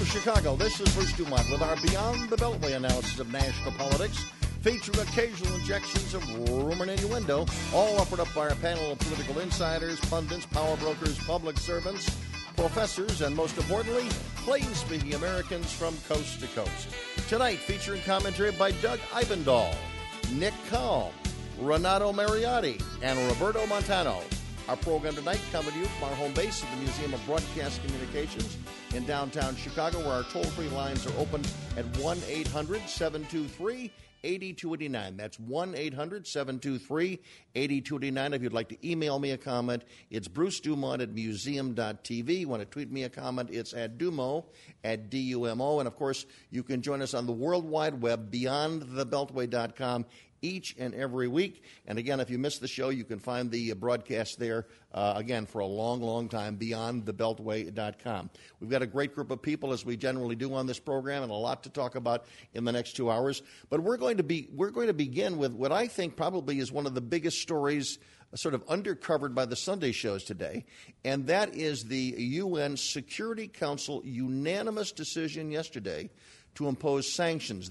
Chicago, this is Bruce Dumont with our Beyond the Beltway analysis of national politics, featuring occasional injections of rumor and innuendo, all offered up by our panel of political insiders, pundits, power brokers, public servants, professors, and most importantly, plain-speaking Americans from coast to coast. Tonight, featuring commentary by Doug Eibendahl, Nick Kalm, Renato Mariotti, and Roberto Montano. Our program tonight coming to you from our home base at the Museum of Broadcast Communications in downtown Chicago, where our toll-free lines are open at 1-800-723-8289. That's 1-800-723-8289. If you'd like to email me a comment, it's brucedumont@museum.tv. You want to tweet me a comment, it's at Dumo, at D-U-M-O. And, of course, you can join us on the World Wide Web, beyondthebeltway.com, each and every week. And again, if you missed the show, you can find the broadcast there, again, for a long, long time, beyondthebeltway.com. We've got a great group of people, as we generally do on this program, and a lot to talk about in the next 2 hours. But we're going to begin with what I think probably is one of the biggest stories sort of undercovered by the Sunday shows today, and that is the UN Security Council unanimous decision yesterday to impose sanctions,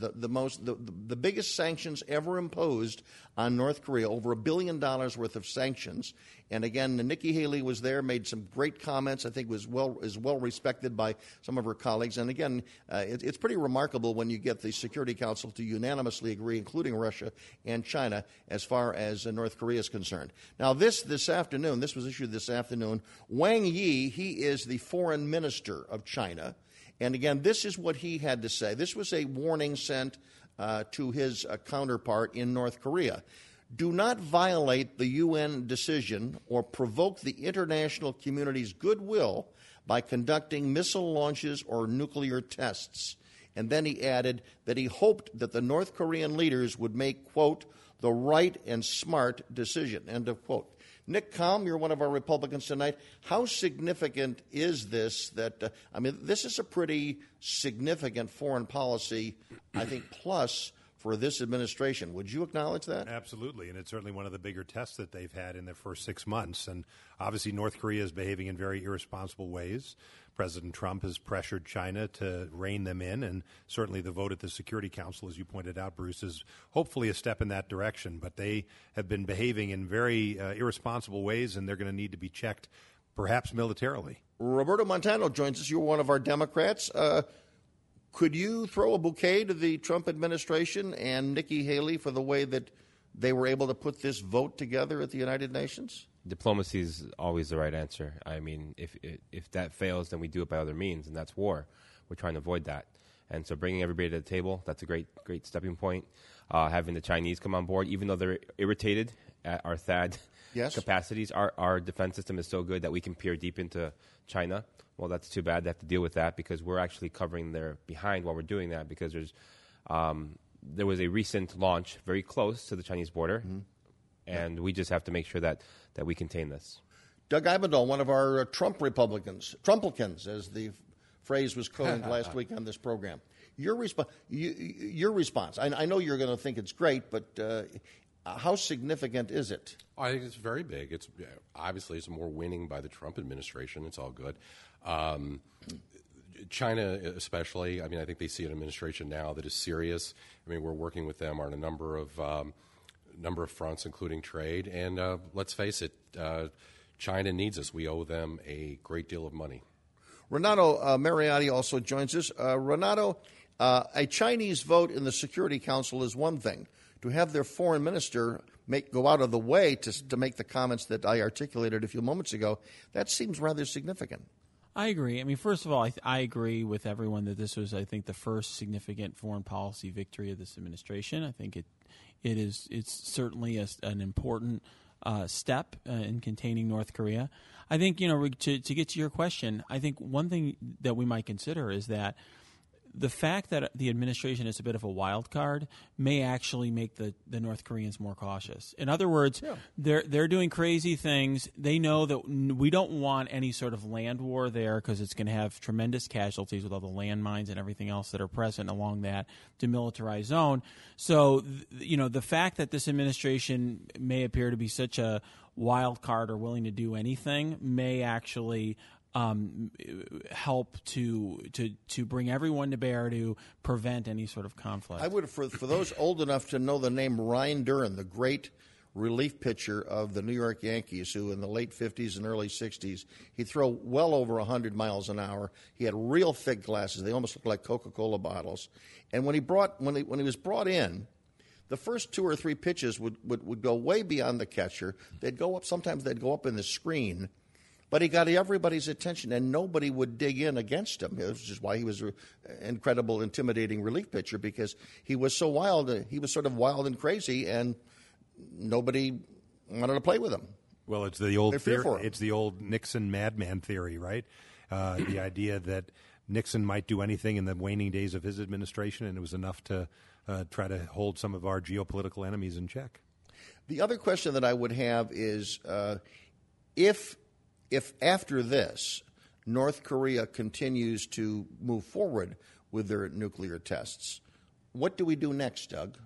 the biggest sanctions ever imposed on North Korea, over $1 billion worth of sanctions. And again, Nikki Haley was there, made some great comments. I think is well respected by some of her colleagues. And again, it's pretty remarkable when you get the Security Council to unanimously agree, including Russia and China, as far as North Korea is concerned. Now, this afternoon, this was issued this afternoon. Wang Yi, he is the foreign minister of China. And again, this is what he had to say. This was a warning sent to his counterpart in North Korea. Do not violate the UN decision or provoke the international community's goodwill by conducting missile launches or nuclear tests. And then he added that he hoped that the North Korean leaders would make, quote, the right and smart decision, end of quote. Nick Kalm, you're one of our Republicans tonight. How significant is this this is a pretty significant foreign policy, I think, plus for this administration. Would you acknowledge that? Absolutely, and it's certainly one of the bigger tests that they've had in their first 6 months. And obviously North Korea is behaving in very irresponsible ways. President Trump has pressured China to rein them in, and certainly the vote at the Security Council, as you pointed out, Bruce, is hopefully a step in that direction. But they have been behaving in very irresponsible ways, and they're going to need to be checked, perhaps militarily. Roberto Montano joins us. You're one of our Democrats. Could you throw a bouquet to the Trump administration and Nikki Haley for the way that they were able to put this vote together at the United Nations? Diplomacy is always the right answer. I mean, if that fails, then we do it by other means, and that's war. We're trying to avoid that. And so bringing everybody to the table, that's a great stepping point. Having the Chinese come on board, even though they're irritated at our THAAD capacities, our defense system is so good that we can peer deep into China. Well, that's too bad. They have to deal with that because we're actually covering their behind while we're doing that, because there was a recent launch very close to the Chinese border. Mm-hmm. And we just have to make sure that we contain this. Doug Eibendahl, one of our Trump Republicans, Trumplicans, as the phrase was coined last week on this program. Your response. I know you're going to think it's great, but how significant is it? I think it's very big. It's obviously it's more winning by the Trump administration. It's all good. China especially, I mean, I think they see an administration now that is serious. I mean, we're working with them on a number of fronts, including trade. And let's face it, China needs us. We owe them a great deal of money. Renato Mariotti also joins us. Renato, a Chinese vote in the Security Council is one thing. To have their foreign minister go out of the way to make the comments that I articulated a few moments ago, that seems rather significant. I agree. I mean, first of all, I agree with everyone that this was, I think, the first significant foreign policy victory of this administration. I think it's certainly an important step in containing North Korea. I think, to get to your question, I think one thing that we might consider is that the fact that the administration is a bit of a wild card may actually make the North Koreans more cautious. In other words, they're doing crazy things. They know that we don't want any sort of land war there because it's going to have tremendous casualties with all the landmines and everything else that are present along that demilitarized zone. So, the fact that this administration may appear to be such a wild card or willing to do anything may actually help to bring everyone to bear to prevent any sort of conflict. I would, for those old enough to know the name Ryan Duran, the great relief pitcher of the New York Yankees, who in the late 50s and early 60s, he'd throw well over 100 miles an hour. He had real thick glasses. They almost looked like Coca-Cola bottles. And when he was brought in, the first 2 or 3 pitches would go way beyond the catcher. Sometimes they'd go up in the screen. But he got everybody's attention, and nobody would dig in against him. It was just why he was an incredible, intimidating relief pitcher, because he was so wild. He was sort of wild and crazy, and nobody wanted to play with him. Well, it's the old theory. It's the old Nixon madman theory, right? The idea that Nixon might do anything in the waning days of his administration, and it was enough to try to hold some of our geopolitical enemies in check. The other question that I would have is if after this, North Korea continues to move forward with their nuclear tests, what do we do next, Doug?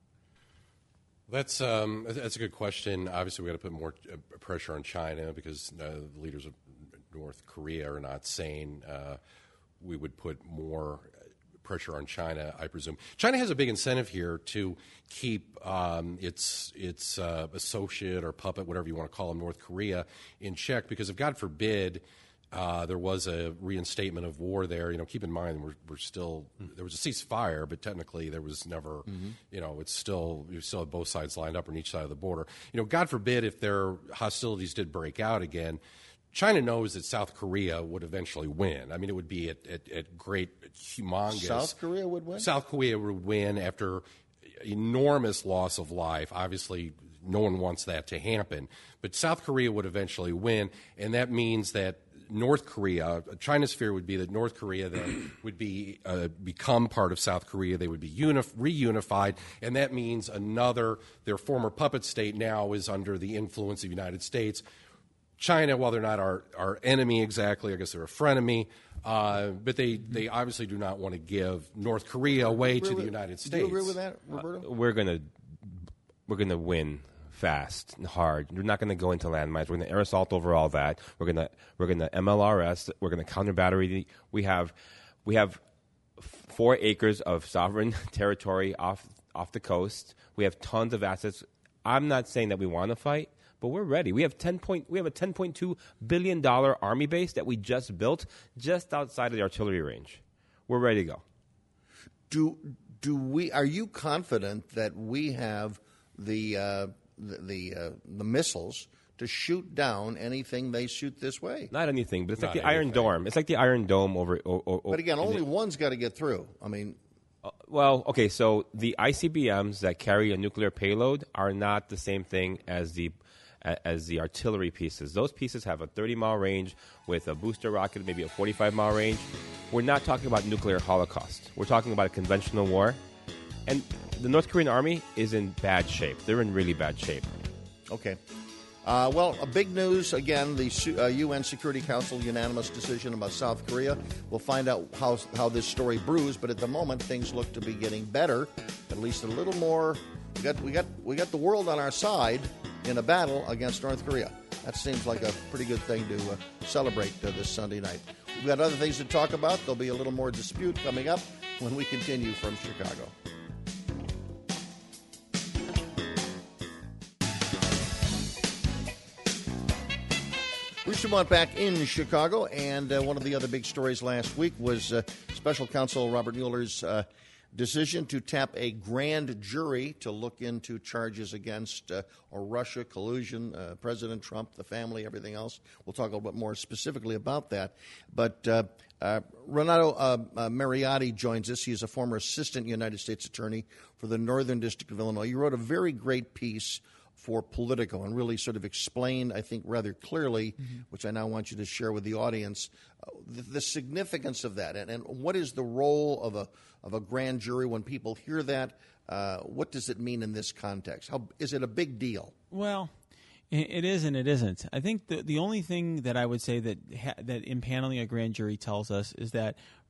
That's a good question. Obviously, we got to put more pressure on China, because the leaders of North Korea are not saying we would put more pressure on China, I presume. China has a big incentive here to keep its associate or puppet, whatever you want to call him, North Korea, in check, because if, God forbid, there was a reinstatement of war there. Keep in mind we're still there was a ceasefire, but technically there was never. It's still you still have both sides lined up on each side of the border. God forbid if their hostilities did break out again. China knows that South Korea would eventually win. I mean, it would be at great, humongous. South Korea would win? South Korea would win after enormous loss of life. Obviously, no one wants that to happen. But South Korea would eventually win, and that means that North Korea, China's fear would be that North Korea then would be become part of South Korea. They would be reunified, and that means their former puppet state now is under the influence of the United States. China, while they're not our enemy exactly, I guess they're a frenemy, but they obviously do not want to give North Korea away to the United States. Do you agree with that, Roberto? We're gonna win fast and hard. We're not going to go into landmines. We're going to air assault over all that. We're going to MLRS. We're going to counter battery. We have 4 acres of sovereign territory off the coast. We have tons of assets. I'm not saying that we want to fight, but we're ready. We have a $10.2 billion army base that we just built just outside of the artillery range. We're ready to go. Are you confident that we have the missiles to shoot down anything they shoot this way? Not anything, but it's like the Iron Dome. It's like the Iron Dome over. But again, only one's got to get through. I mean, well, okay. So the ICBMs that carry a nuclear payload are not the same thing as the artillery pieces. Those pieces have a 30-mile range with a booster rocket, maybe a 45-mile range. We're not talking about nuclear holocaust. We're talking about a conventional war. And the North Korean army is in bad shape. They're in really bad shape. Okay. Well, a big news, again, the UN Security Council unanimous decision about South Korea. We'll find out how this story brews, but at the moment, things look to be getting better, at least a little more. We got the world on our side in a battle against North Korea. That seems like a pretty good thing to celebrate this Sunday night. We've got other things to talk about. There'll be a little more dispute coming up when we continue from Chicago. Bruce Dumont back in Chicago, and one of the other big stories last week was Special Counsel Robert Mueller's decision to tap a grand jury to look into charges against Russia, collusion, President Trump, the family, everything else. We'll talk a little bit more specifically about that. But Renato Mariotti joins us. He's a former assistant United States attorney for the Northern District of Illinois. You wrote a very great piece for Politico and really sort of explained, I think, rather clearly, which I now want you to share with the audience, the significance of that and what is the role of a grand jury when people hear that. What does it mean in this context? Is it a big deal? Well, it is and it isn't. I think the only thing that I would say that impaneling a grand jury tells us is that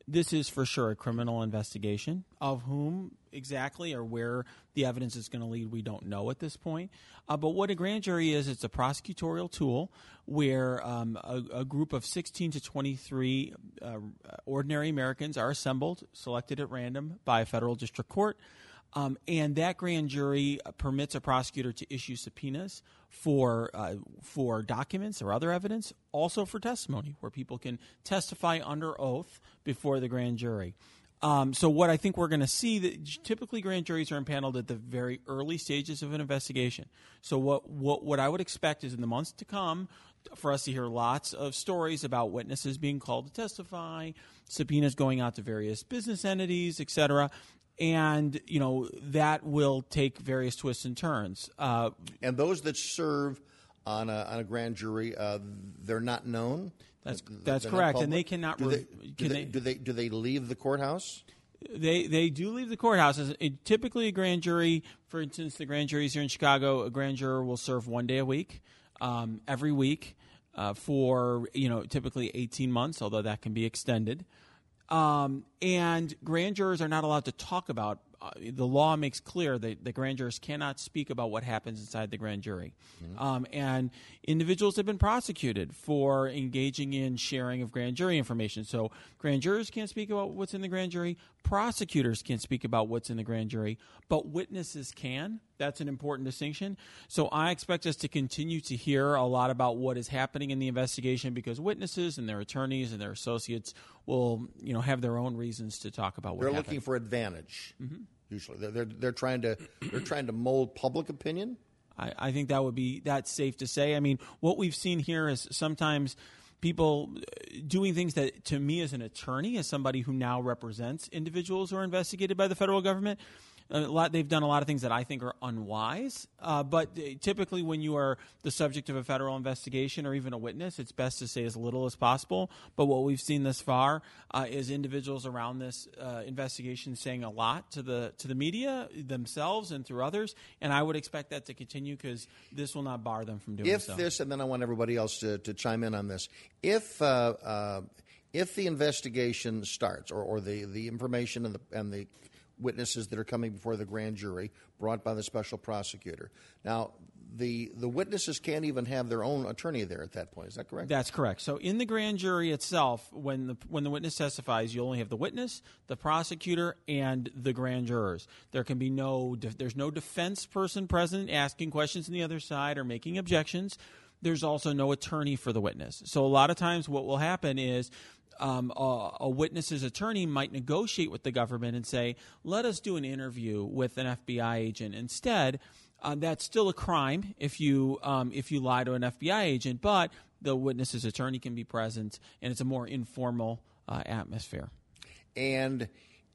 this is for sure a criminal investigation. Of whom exactly or where the evidence is going to lead, we don't know at this point. But what a grand jury is, it's a prosecutorial tool where a group of 16 to 23 ordinary Americans are assembled, selected at random by a federal district court. And that grand jury permits a prosecutor to issue subpoenas for documents or other evidence, also for testimony, where people can testify under oath before the grand jury. So what I think we're going to see, that typically grand juries are impaneled at the very early stages of an investigation. So what I would expect is in the months to come for us to hear lots of stories about witnesses being called to testify, subpoenas going out to various business entities, et cetera. And, that will take various twists and turns. And those that serve on a grand jury, they're not known? That's correct. And they cannot... Do they leave the courthouse? They do leave the courthouse. Typically a grand jury, for instance, the grand juries here in Chicago, a grand juror will serve 1 day a week, every week, for, typically 18 months, although that can be extended. And grand jurors are not allowed to talk about. The law makes clear that the grand jurors cannot speak about what happens inside the grand jury. Mm-hmm. And individuals have been prosecuted for engaging in sharing of grand jury information. So grand jurors can't speak about what's in the grand jury. Prosecutors can't speak about what's in the grand jury, but witnesses can. That's an important distinction. So I expect us to continue to hear a lot about what is happening in the investigation because witnesses and their attorneys and their associates will, have their own reasons to talk about what happened. They're looking for advantage. Mm-hmm. Usually, they're trying to mold public opinion. I think that's safe to say. I mean, what we've seen here is sometimes people doing things that, to me as an attorney, as somebody who now represents individuals who are investigated by the federal government, they've done a lot of things that I think are unwise. But typically when you are the subject of a federal investigation or even a witness, it's best to say as little as possible. But what we've seen thus far is individuals around this investigation saying a lot to the media themselves and through others. And I would expect that to continue because this will not bar them from doing so. And then I want everybody else to chime in on this. If the investigation starts or the information and the witnesses that are coming before the grand jury brought by the special prosecutor. Now, the witnesses can't even have their own attorney there at that point. Is that correct? That's correct. So in the grand jury itself, when the witness testifies, you only have the witness, the prosecutor, and the grand jurors. There can be there's no defense person present asking questions on the other side or making objections. There's also no attorney for the witness. So a lot of times what will happen is a witness's attorney might negotiate with the government and say, let us do an interview with an FBI agent instead. That's still a crime if you lie to an FBI agent, but the witness's attorney can be present, and it's a more informal atmosphere. And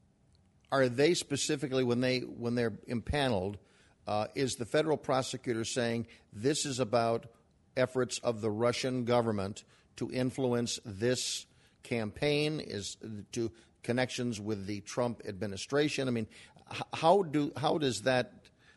are they specifically, when they're impaneled, is the federal prosecutor saying this is about efforts of the Russian government to influence this campaign, is to connections with the Trump administration? I mean, how does the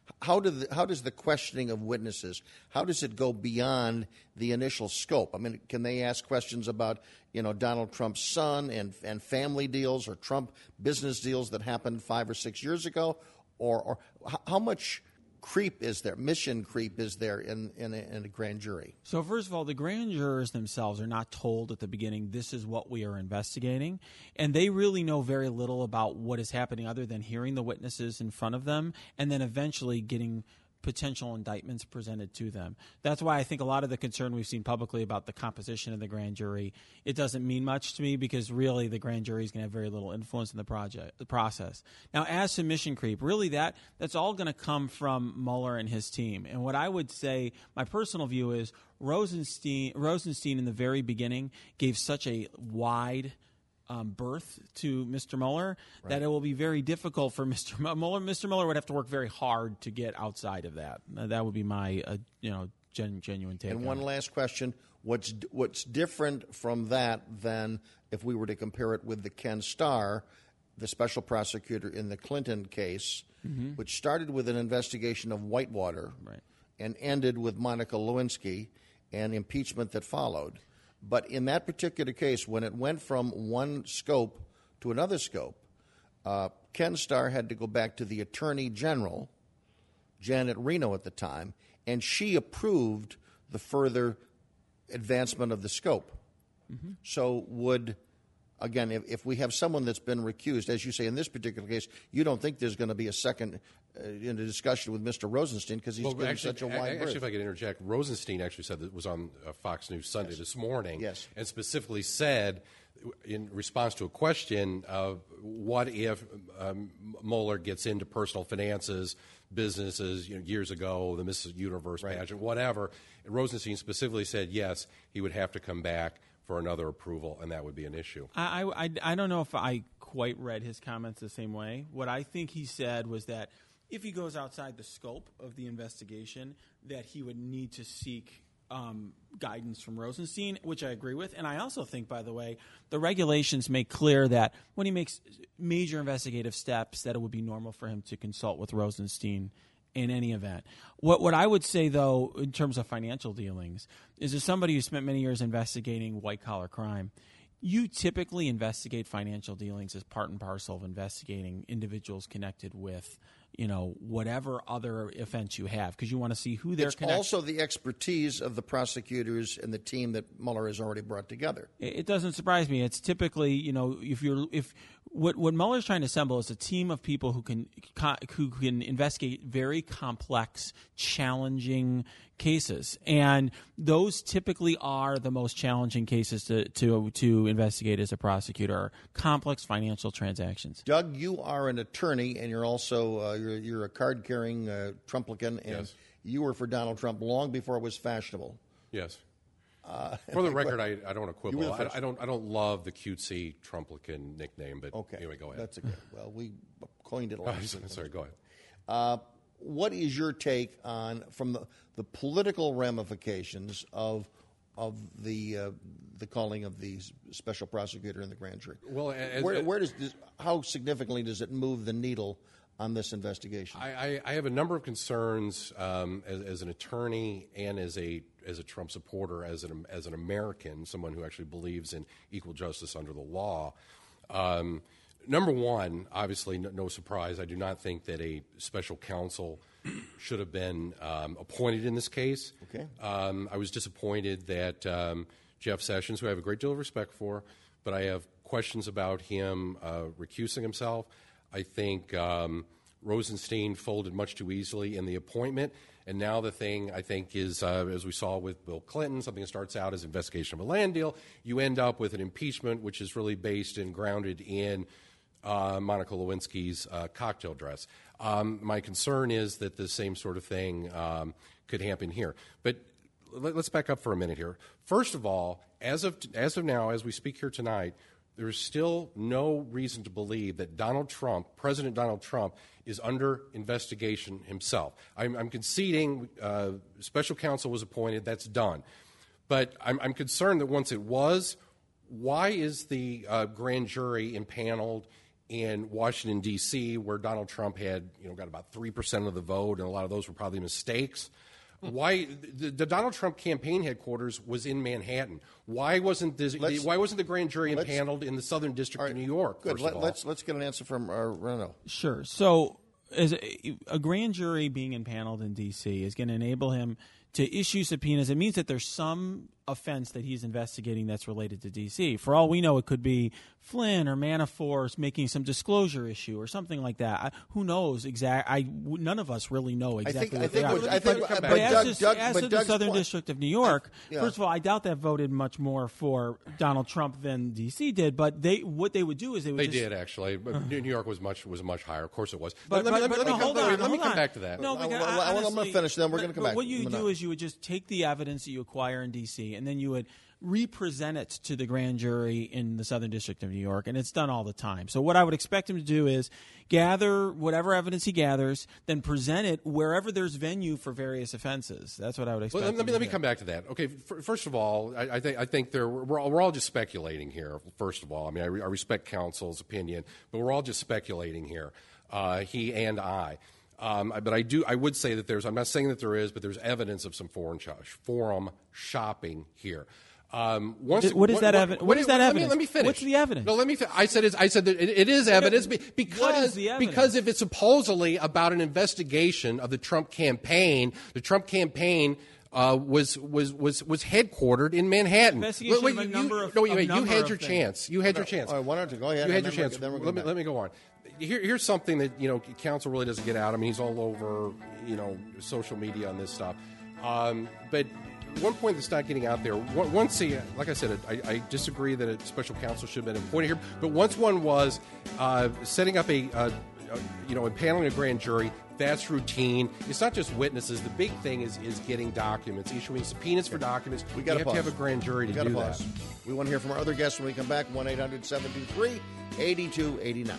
questioning of witnesses, how does it go beyond the initial scope? I mean, can they ask questions about Donald Trump's son and family deals or Trump business deals that happened 5 or 6 years ago, or how much mission creep is there in a grand jury? So first of all, the grand jurors themselves are not told at the beginning, this is what we are investigating. And they really know very little about what is happening other than hearing the witnesses in front of them and then eventually getting potential indictments presented to them. That's why I think a lot of the concern we've seen publicly about the composition of the grand jury, it doesn't mean much to me because really the grand jury is going to have very little influence in the process. Now, as to mission creep, really that's all going to come from Mueller and his team. And what I would say, my personal view is Rosenstein in the very beginning gave such a wide birth to Mr. Mueller that it will be very difficult for Mr. Mueller. Mr. Mueller would have to work very hard to get outside of that. That would be my genuine take. And one last question: what's different from that than if we were to compare it with the Ken Starr, the special prosecutor in the Clinton case, which started with an investigation of Whitewater and ended with Monica Lewinsky and impeachment that followed? But in that particular case, when it went from one scope to another scope, Ken Starr had to go back to the Attorney General, Janet Reno at the time, and she approved the further advancement of the scope. Mm-hmm. So would, again, if we have someone that's been recused, as you say in this particular case, you don't think there's going to be a second in a discussion with Mr. Rosenstein because he's given such a wide berth. Actually, if I could interject, Rosenstein actually said that it was on Fox News Sunday this morning, and specifically said, in response to a question, what if Mueller gets into personal finances, businesses, years ago, the Mrs. Universe pageant, whatever. And Rosenstein specifically said, yes, he would have to come back for another approval, and that would be an issue. I don't know if I quite read his comments the same way. What I think he said was that if he goes outside the scope of the investigation, that he would need to seek guidance from Rosenstein, which I agree with. And I also think, by the way, the regulations make clear that when he makes major investigative steps, that it would be normal for him to consult with Rosenstein in any event. What I would say, though, in terms of financial dealings, is as somebody who spent many years investigating white-collar crime, you typically investigate financial dealings as part and parcel of investigating individuals connected with, whatever other offense you have, because you want to see who they're connected. It's also the expertise of the prosecutors and the team that Mueller has already brought together. It doesn't surprise me. It's typically, if what Mueller's trying to assemble is a team of people who can investigate very complex, challenging cases, and those typically are the most challenging cases to investigate as a prosecutor. Complex financial transactions. Doug, you are an attorney, and you're also you're a card-carrying Trumplican, and yes. You were for Donald Trump long before it was fashionable. Yes. For the record, I don't want to quibble. I don't love the cutesy Trumplican nickname, but anyway, go ahead. That's okay. Well, we coined it a lot. Sorry, go ahead. What is your take on from the political ramifications of the calling of the special prosecutor and the grand jury? Well, how significantly does it move the needle on this investigation? I have a number of concerns as an attorney and as a Trump supporter, as an American, someone who actually believes in equal justice under the law. Number one, obviously, no surprise, I do not think that a special counsel should have been appointed in this case. Okay. I was disappointed that Jeff Sessions, who I have a great deal of respect for, but I have questions about him recusing himself. I think Rosenstein folded much too easily in the appointment. And now the thing, I think, is, as we saw with Bill Clinton, something that starts out as investigation of a land deal, you end up with an impeachment which is really based and grounded in Monica Lewinsky's cocktail dress. My concern is that the same sort of thing could happen here. But let's back up for a minute here. First of all, as of now, as we speak here tonight, there is still no reason to believe that President Donald Trump, is under investigation himself. I'm conceding special counsel was appointed. That's done. But I'm concerned that once it was, why is the grand jury impaneled in Washington, D.C., where Donald Trump had got about 3% of the vote, and a lot of those were probably mistakes? Why the Donald Trump campaign headquarters was in Manhattan? Why wasn't the grand jury impaneled in the Southern District of New York? Good. Let's get an answer from Reno. Sure. So, as a grand jury being impaneled in D.C. is going to enable him to issue subpoenas. It means that there's some offense that he's investigating that's related to D.C. For all we know, it could be Flynn or Manafort making some disclosure issue or something like that. Who knows none of us really know exactly what they are. But as to the Southern District of New York, first of all, I doubt that voted much more for Donald Trump than D.C. did. But what they would do is they did actually. New York was much higher. Of course, it was. But let me come back to that. No, I'm going to finish. Then we're going to come back. What you do is you would just take the evidence that you acquire in D.C. and then you would represent it to the grand jury in the Southern District of New York, and it's done all the time. So what I would expect him to do is gather whatever evidence he gathers, then present it wherever there's venue for various offenses. That's what I would expect. Well, let me come back to that. Okay, first of all, I think we're all just speculating here. First of all, I mean, I respect counsel's opinion, but we're all just speculating here. He and I. But I would say that I'm not saying that there is, but there's evidence of some forum shopping here. What is that evidence? What is that evidence? Let me finish. What's the evidence? No, let me. I said that it is evidence because if it's supposedly about an investigation of the Trump campaign was headquartered in Manhattan. Investigation of a number of you had your things. chance. You had your chance. All right, why don't you go ahead? You had and your then chance. we're Let me go on. Here's something that counsel really doesn't get out. I mean, he's all over social media on this stuff. But one point that's not getting out there. Like I said, I disagree that a special counsel should have been appointed here. But once one was setting up impaneling a grand jury. That's routine. It's not just witnesses. The big thing is getting documents, issuing subpoenas for documents. We have to have a grand jury to do that. We want to hear from our other guests when we come back. 1-800-723-8289.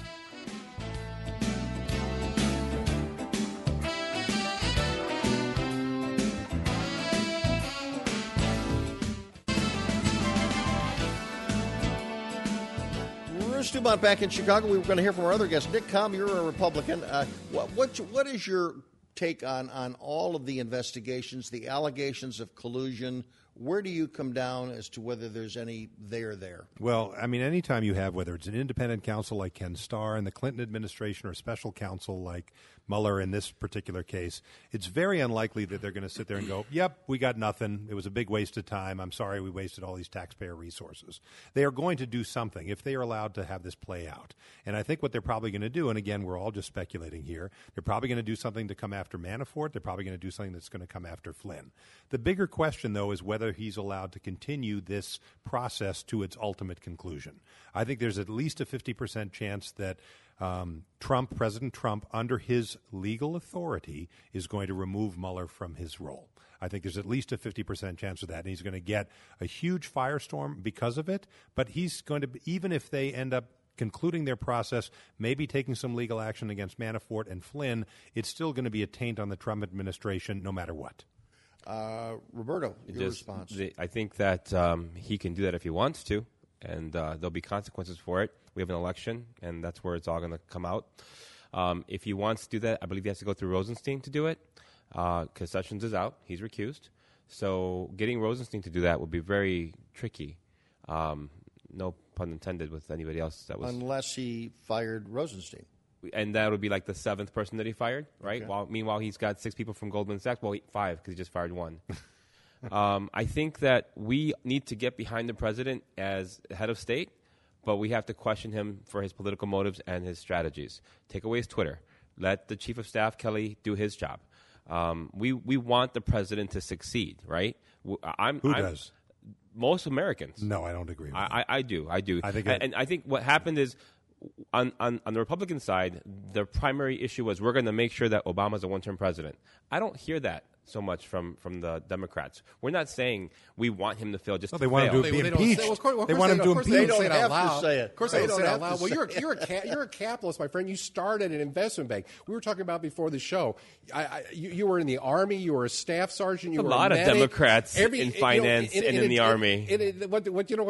Stu Bont back in Chicago. We were going to hear from our other guest. Nick Comm, you're a Republican. What is your take on all of the investigations, the allegations of collusion? Where do you come down as to whether there's any there? Well, I mean, anytime you have, whether it's an independent counsel like Ken Starr in the Clinton administration or a special counsel like Mueller in this particular case, it's very unlikely that they're going to sit there and go, yep, we got nothing. It was a big waste of time. I'm sorry we wasted all these taxpayer resources. They are going to do something if they are allowed to have this play out. And I think what they're probably going to do, and again, we're all just speculating here, they're probably going to do something to come after Manafort. They're probably going to do something that's going to come after Flynn. The bigger question, though, is whether he's allowed to continue this process to its ultimate conclusion. I think there's at least a 50% chance that President Trump, under his legal authority, is going to remove Mueller from his role. I think there's at least a 50% chance of that, and he's going to get a huge firestorm because of it, but he's going to, even if they end up concluding their process, maybe taking some legal action against Manafort and Flynn, it's still going to be a taint on the Trump administration no matter what. Roberto, your response. I think that he can do that if he wants to, and there'll be consequences for it. We have an election, and that's where it's all going to come out. If he wants to do that, I believe he has to go through Rosenstein to do it, because Sessions is out. He's recused. So getting Rosenstein to do that would be very tricky. No pun intended with anybody else that was. Unless he fired Rosenstein. And that would be like the seventh person that he fired, right? Okay. Meanwhile, he's got 6 people from Goldman Sachs. Well, 5 because he just fired 1. I think that we need to get behind the president as head of state, but we have to question him for his political motives and his strategies. Take away his Twitter. Let the chief of staff, Kelly, do his job. We want the president to succeed, right? Who does? Most Americans. No, I don't agree with that. I do. I think what happened is, on the Republican side, the primary issue was we're going to make sure that Obama's a one-term president. I don't hear that so much from the Democrats. We're not saying we want him to fail just to fail. They want him to be impeached. They want him to impeach. They don't have to say it. Of course they don't say it out loud. Well, you're a capitalist, my friend. You started an investment bank. We were talking about before the show. You were in the Army. You were a staff sergeant. You were a lot medic. of Democrats in finance and in the Army. What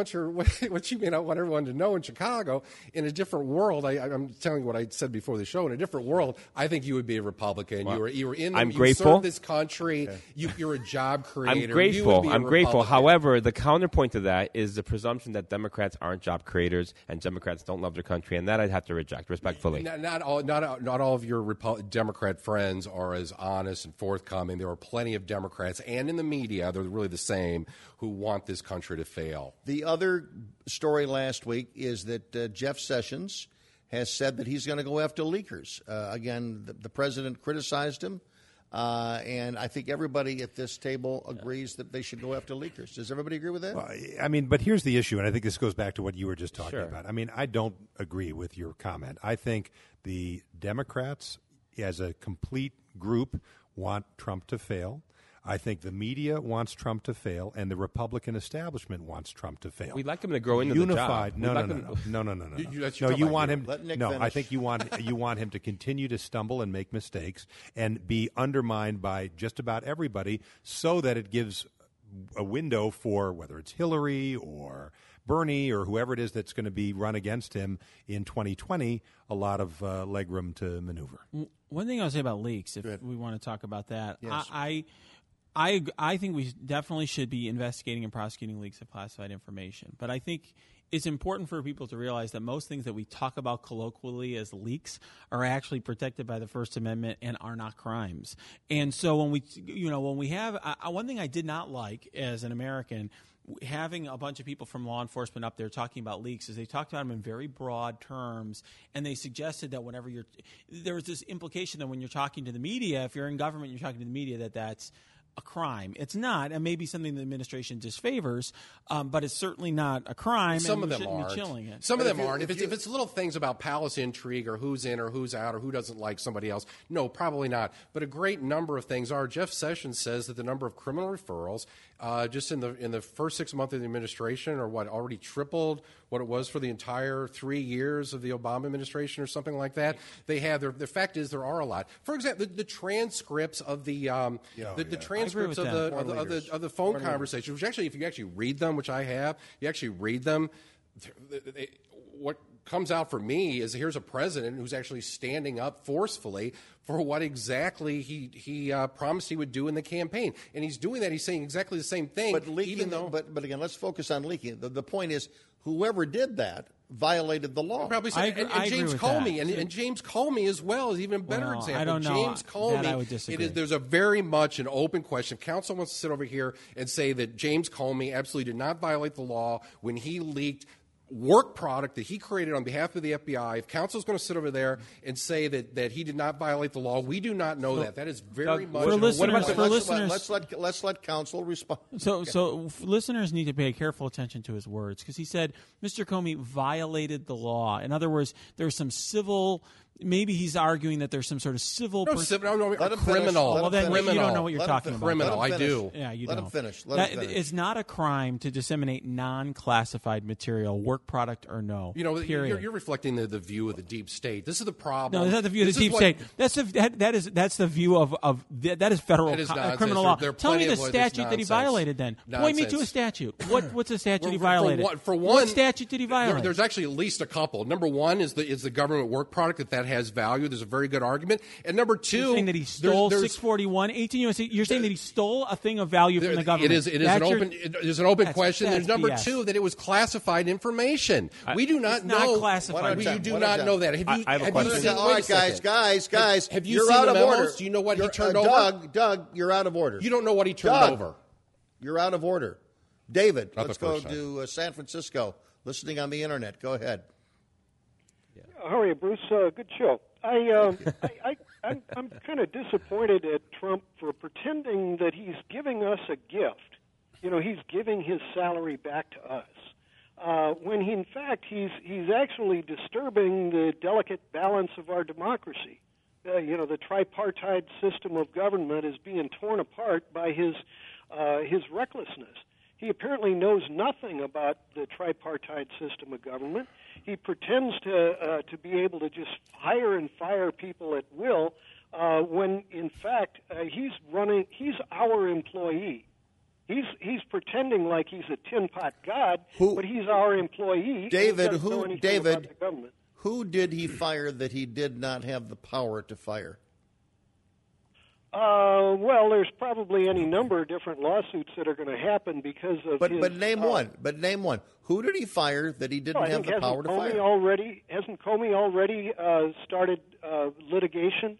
you may not want everyone to know in Chicago, in a different world, I'm telling you what I said before the show, in a different world, I think you would be a Republican. Well, you were in. I'm you grateful. served this country. Okay. You're a job creator. I'm grateful. However, the counterpoint to that is the presumption that Democrats aren't job creators and Democrats don't love their country, and that I'd have to reject respectfully. Not all of your Democrat friends are as honest and forthcoming. There are plenty of Democrats, and in the media, they're really the same, who want this country to fail. The other story last week is that Jeff Sessions has said that he's going to go after leakers. Again, the president criticized him. And I think everybody at this table agrees that they should go after leakers. Does everybody agree with that? Well, I mean, but here's the issue, and I think this goes back to what you were just talking about. I mean, I don't agree with your comment. I think the Democrats, as a complete group, want Trump to fail. I think the media wants Trump to fail, and the Republican establishment wants Trump to fail. We'd like him to grow into Unified. the job. No. You want him. No, I think you want him to continue to stumble and make mistakes and be undermined by just about everybody, so that it gives a window for whether it's Hillary or Bernie or whoever it is that's going to be run against him in 2020, a lot of legroom to maneuver. One thing I'll say about leaks, if we want to talk about that, yes. I think we definitely should be investigating and prosecuting leaks of classified information. But I think it's important for people to realize that most things that we talk about colloquially as leaks are actually protected by the First Amendment and are not crimes. And so when we have one thing I did not like as an American, having a bunch of people from law enforcement up there talking about leaks, is they talked about them in very broad terms, and they suggested that whenever there was this implication that when you're talking to the media, if you're in government, you're talking to the media, that's a crime. It's not, and maybe something the administration disfavors, but it's certainly not a crime. Some and of them shouldn't aren't. be chilling it. Some of them aren't. If it's little things about palace intrigue or who's in or who's out or who doesn't like somebody else, no, probably not. But a great number of things are. Jeff Sessions says that the number of criminal referrals just in the first 6 months of the administration are already tripled what it was for the entire 3 years of the Obama administration or something like that. They have the fact is there are a lot. For example, the transcripts of the transcripts of the phone conversations, which actually, if you actually read them, which I have, you actually read them. What comes out for me is here's a president who's actually standing up forcefully for what exactly he promised he would do in the campaign, and he's doing that. He's saying exactly the same thing. But leaking, but again, let's focus on leaking. The point is, whoever did that violated the law. Probably so. And James Comey, and James Comey as well is even a better example. I don't know. James Comey, that I would disagree. There's a very much an open question. Counsel wants to sit over here and say that James Comey absolutely did not violate the law when he leaked work product that he created on behalf of the FBI. If counsel's going to sit over there and say that he did not violate the law, we do not know that. That is very much. Let's let counsel respond. So listeners need to pay careful attention to his words, because he said Mr. Comey violated the law. In other words, there's some civil. Maybe he's arguing that there's some sort of civil. Criminal. Well, then you don't know what you're talking about. Criminal, I do. Yeah, you don't. Let him finish. It's not a crime to disseminate non-classified material, work product or no. Period. You're reflecting the view of the deep state. This is the problem. No, it's not the view of the deep state. That's the view of that is federal criminal law. Tell me the statute that he violated. Then point me to a statute. What's the statute he violated? For one, what statute did he violate? There's actually at least a couple. Number one is the government work product that has value. There's a very good argument. And number two, you're saying that he stole 641, 18 U.S.C. You're saying that he stole a thing of value from the government. It is an open question. There's number BS. Two, that it was classified information. We do not know. Not classified. You do not know that. I have a question. All right, guys. Have you you're seen out the of memos? order. Do you know what he turned over? Doug, you're out of order. You don't know what he turned over. You're out of order. David, Not let's the go first time. to San Francisco, listening on the internet. Go ahead. How are you, Bruce? Good show. I'm kind of disappointed at Trump for pretending that he's giving us a gift. He's giving his salary back to us. When in fact he's actually disturbing the delicate balance of our democracy. The tripartite system of government is being torn apart by his recklessness. He apparently knows nothing about the tripartite system of government. He pretends to be able to just hire and fire people at will, when in fact he's our employee. He's pretending like he's a tin pot god, but he's our employee. David, about the government. Who did he fire that he did not have the power to fire? Well, there's probably any number of different lawsuits that are going to happen because of his... But name one. But name one. Who did he fire that he didn't have the power to fire? Hasn't Comey already started litigation?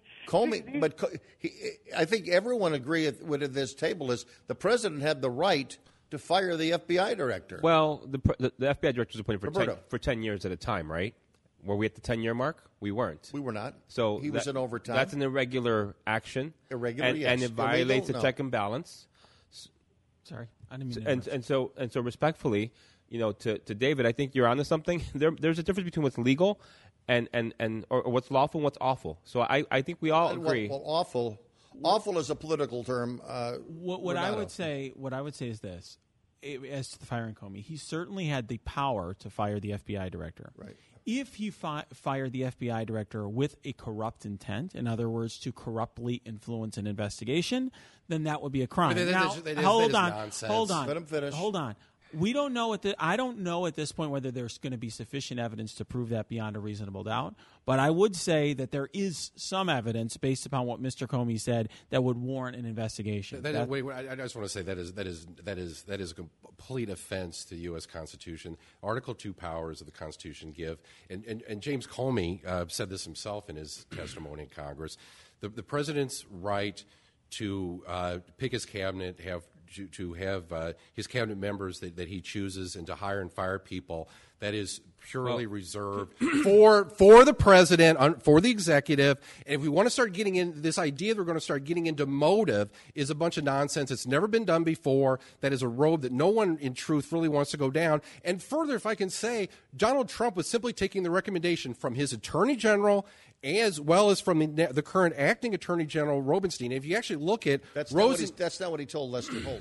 I think everyone agree with this table is the president had the right to fire the FBI director. Well, the FBI director was appointed for 10 years at a time, right? Were we at the 10-year mark? We weren't. We were not. So he was in overtime. That's an irregular action. Yes. And it violates the check and balance. Sorry, I didn't mean to. And so respectfully, to David, I think you're onto something. There's a difference between what's legal and what's lawful and what's awful. So I think we all agree. Well, awful is a political term. What I would say is this: as to the firing Comey, he certainly had the power to fire the FBI director. Right. If he fired the FBI director with a corrupt intent, in other words, to corruptly influence an investigation, then that would be a crime. Hold on. Let him finish. Hold on. We don't know I don't know at this point whether there's going to be sufficient evidence to prove that beyond a reasonable doubt. But I would say that there is some evidence based upon what Mr. Comey said that would warrant an investigation. Wait, I just want to say that is a complete offense to the U.S. Constitution. Article 2 powers of the Constitution give, and James Comey said this himself in his testimony in Congress, the president's right to pick his cabinet, to have his cabinet members that he chooses, and to hire and fire people. That is purely reserved for the president, for the executive. And if we want to start getting in this idea that we're going to start getting into motive is a bunch of nonsense. It's never been done before. That is a road that no one in truth really wants to go down. And further, if I can say, Donald Trump was simply taking the recommendation from his attorney general as well as from the current acting Attorney General Rosenstein. If you actually look at that's not what he told Lester Holt.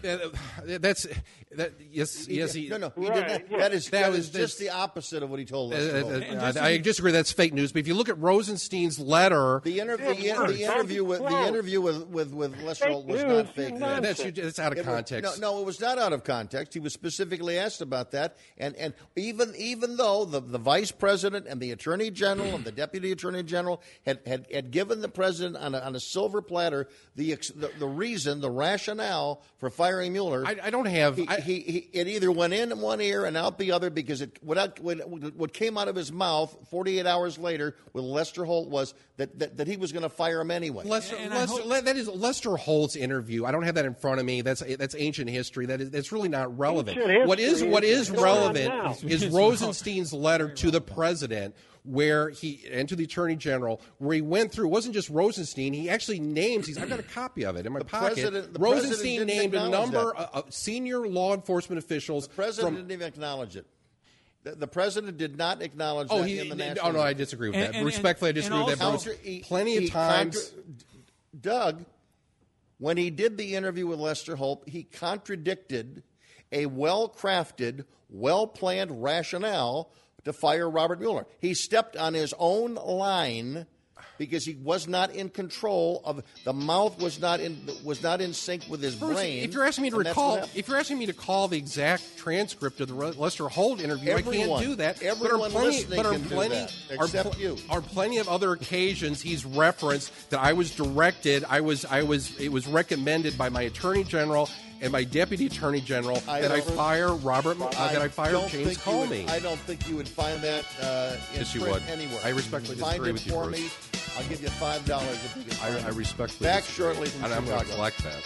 Yes. He did not. Yeah. That is just the opposite of what he told Lester Holt. I disagree. That's fake news. But if you look at Rosenstein's letter, the interview with Lester Holt was not fake news. That's out of context. No, it was not out of context. He was specifically asked about that, and even though the vice president and the attorney general and the deputy attorney general had given the president on a silver platter the reason, the rationale for firing Mueller. I don't have. It either went in one ear and out the other, because what came out of his mouth 48 hours later with Lester Holt was that he was going to fire him anyway. That is Lester Holt's interview. I don't have that in front of me. That's ancient history. That's really not relevant. What is relevant is Rosenstein's letter to the president, and to the attorney general, where he went through. It wasn't just Rosenstein. He actually names. I've got a copy of it in my pocket. Rosenstein named a number of senior law enforcement officials. The president didn't even acknowledge it. The president did not acknowledge that in the national. Oh no, I disagree with that. Respectfully, I disagree with that. Bruce. Plenty of times, Doug, when he did the interview with Lester Holt, he contradicted a well-crafted, well-planned rationale to fire Robert Mueller. He stepped on his own line because he was not in control of the mouth, was not in sync with his brain. If you're asking me to call the exact transcript of the Lester Holt interview, I can't do that. Everyone listening can do that, except you. Are plenty of other occasions he's referenced that I was directed. It was recommended by my attorney general and my deputy attorney general that I fire James Comey. I don't think you would find that in print anywhere. I respectfully disagree with you, Bruce. Find it for me. I'll give you $5 if you can find it. I respectfully Back shortly from Chicago. I'm going to collect that.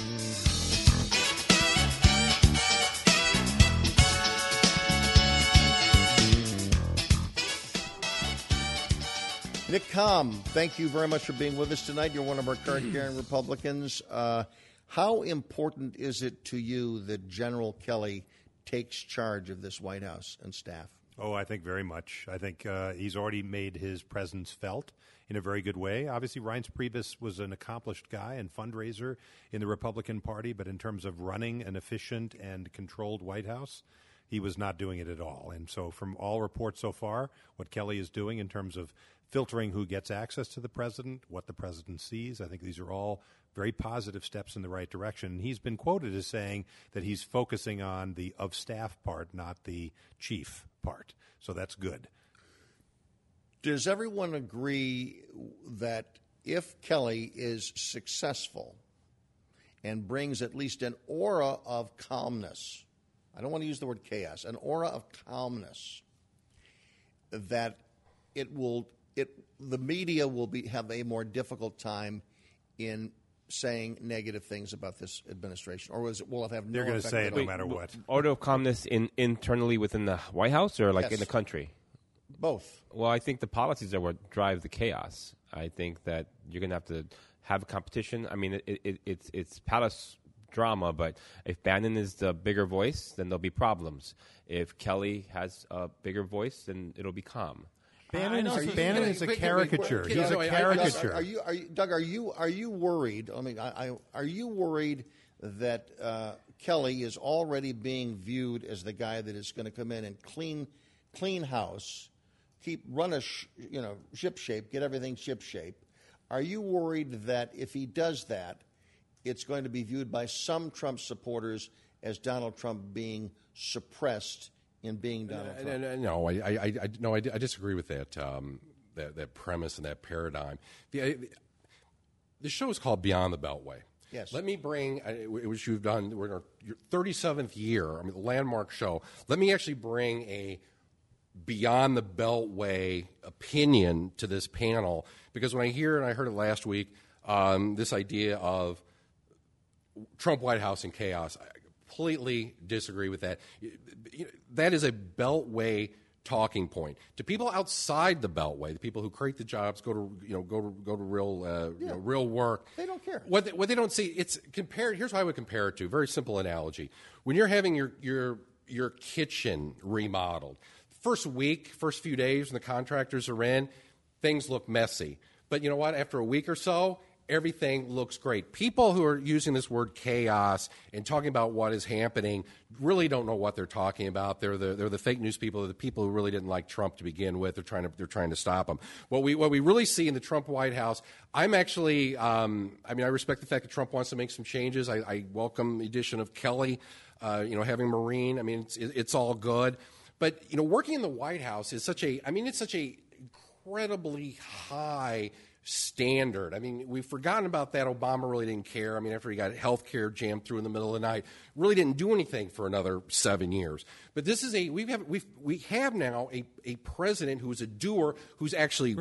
Nick Comm, thank you very much for being with us tonight. You're one of our card-carrying Republicans. How important is it to you that General Kelly takes charge of this White House and staff? Oh, I think very much. I think he's already made his presence felt in a very good way. Obviously, Reince Priebus was an accomplished guy and fundraiser in the Republican Party, but in terms of running an efficient and controlled White House, he was not doing it at all. And so from all reports so far, what Kelly is doing in terms of filtering who gets access to the president, what the president sees, I think these are all very positive steps in the right direction. He's been quoted as saying that he's focusing on the of staff part, not the chief part. So that's good. Does everyone agree that if Kelly is successful and brings at least an aura of calmness, I don't want to use the word chaos, an aura of calmness, that the media will have a more difficult time in saying negative things about this administration, or will it have no They're going to say it no all? matter what. Order of calmness internally within the White House, or like in the country? Both. Well, I think the policies are what drive the chaos. I think that you're going to have a competition. I mean, it's palace drama, but if Bannon is the bigger voice, then there'll be problems. If Kelly has a bigger voice, then it'll be calm. Bannon is a caricature. He's a caricature. Doug, are you worried? I mean, are you worried that Kelly is already being viewed as the guy that is going to come in and clean house, run a ship shape, get everything ship shape? Are you worried that if he does that, it's going to be viewed by some Trump supporters as Donald Trump being suppressed in being Donald Trump. No, I disagree with that that premise and that paradigm. The show is called Beyond the Beltway. Yes. Let me bring, which you've done, we're in our 37th year, the landmark show. Let me actually bring a Beyond the Beltway opinion to this panel, because when I hear, and I heard it last week, this idea of Trump White House in chaos, I completely disagree with that. That is a Beltway talking point. To people outside the Beltway, the people who create the jobs, go to real work. They don't care. What they don't see, it's compared. Here's what I would compare it to. Very simple analogy. When you're having your kitchen remodeled, first few days when the contractors are in, things look messy. But you know what? After a week or so, everything looks great. People who are using this word chaos and talking about what is happening really don't know what they're talking about. They're the fake news people. They're the people who really didn't like Trump to begin with. They're trying to stop him. What we really see in the Trump White House, I'm actually, I respect the fact that Trump wants to make some changes. I welcome the addition of Kelly, having Marine. It's all good. But working in the White House is such a incredibly high standard. We've forgotten about that. Obama really didn't care. After he got health care jammed through in the middle of the night, really didn't do anything for another 7 years. But this is we have now a president who is a doer, who actually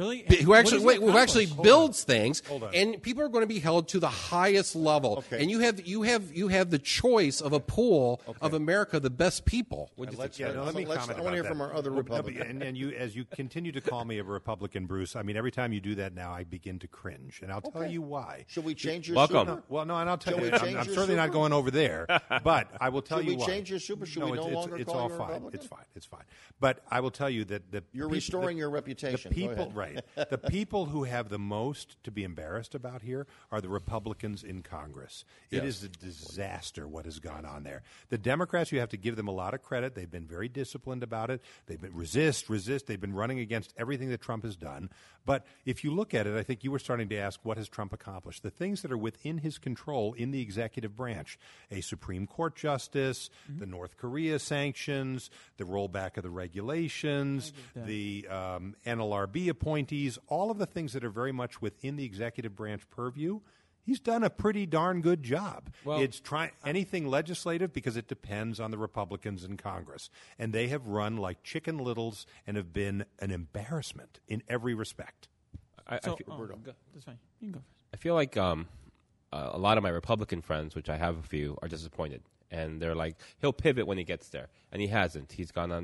builds things, and people are going to be held to the highest level. Okay. And you have the choice of a pool of America, the best people. Let me comment about that. I want to hear from our other Republicans. And you, as you continue to call me a Republican, Bruce, every time you do that now, I begin to cringe, and I'll tell you why. Should we change your Welcome. super? Well, no, and I'll tell Shall you, we I'm change your certainly not super? going over there, but I will tell Should you we why. change your super? Should we no longer it's call all you a fine. Republican? It's fine. But I will tell you that You're restoring your reputation. The Go people, ahead. right? The people who have the most to be embarrassed about here are the Republicans in Congress. It is a disaster what has gone on there. The Democrats, you have to give them a lot of credit. They've been very disciplined about it. They've been resist. They've been running against everything that Trump has done. But if you look at it, I think you were starting to ask, what has Trump accomplished? The things that are within his control in the executive branch, a Supreme Court justice, the North Korea sanctions, the rollback of the regulations, the NLRB appointees, all of the things that are very much within the executive branch purview. He's done a pretty darn good job. It's anything legislative because it depends on the Republicans in Congress. And they have run like Chicken Littles and have been an embarrassment in every respect. That's fine. You can go first. I feel like a lot of my Republican friends, which I have a few, are disappointed, and they're like, he'll pivot when he gets there, and he hasn't. He's gone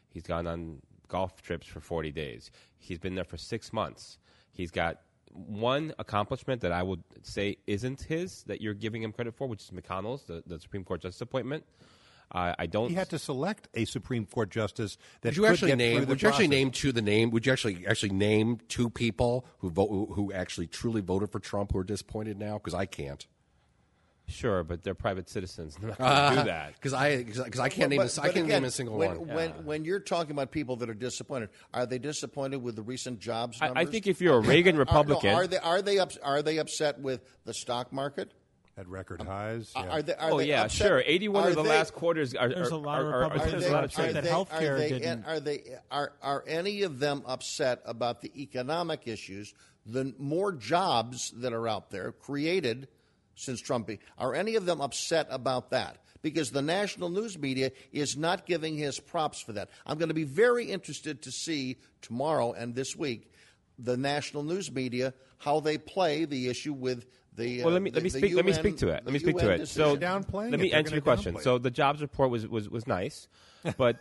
on golf trips for 40 days. He's been there for 6 months. He's got one accomplishment that I would say isn't his that you're giving him credit for, which is McConnell's, the Supreme Court justice appointment. I don't. He had to select a Supreme Court justice that Would you could actually get name? through the Would you actually process. Would you actually name two people who actually truly voted for Trump who are disappointed now? Because I can't. Sure, but they're private citizens. They're not going to do that. Because I can't name. I can't name a single one. When you're talking about people that are disappointed, are they disappointed with the recent jobs numbers? I think if you're a Reagan Republican, are they upset with the stock market? At record highs. Yeah. Are they upset? Sure. 81 Are of the they- last quarters are. There's a lot of Republicans are upset that healthcare didn't. Are any of them upset about the economic issues? The more jobs that are out there created since Trump, are any of them upset about that? Because the national news media is not giving his props for that. I'm going to be very interested to see tomorrow and this week the national news media how they play the issue with the. Let me speak to it. So downplaying let me it. They're answer your gonna question. downplay So it. the jobs report was nice, but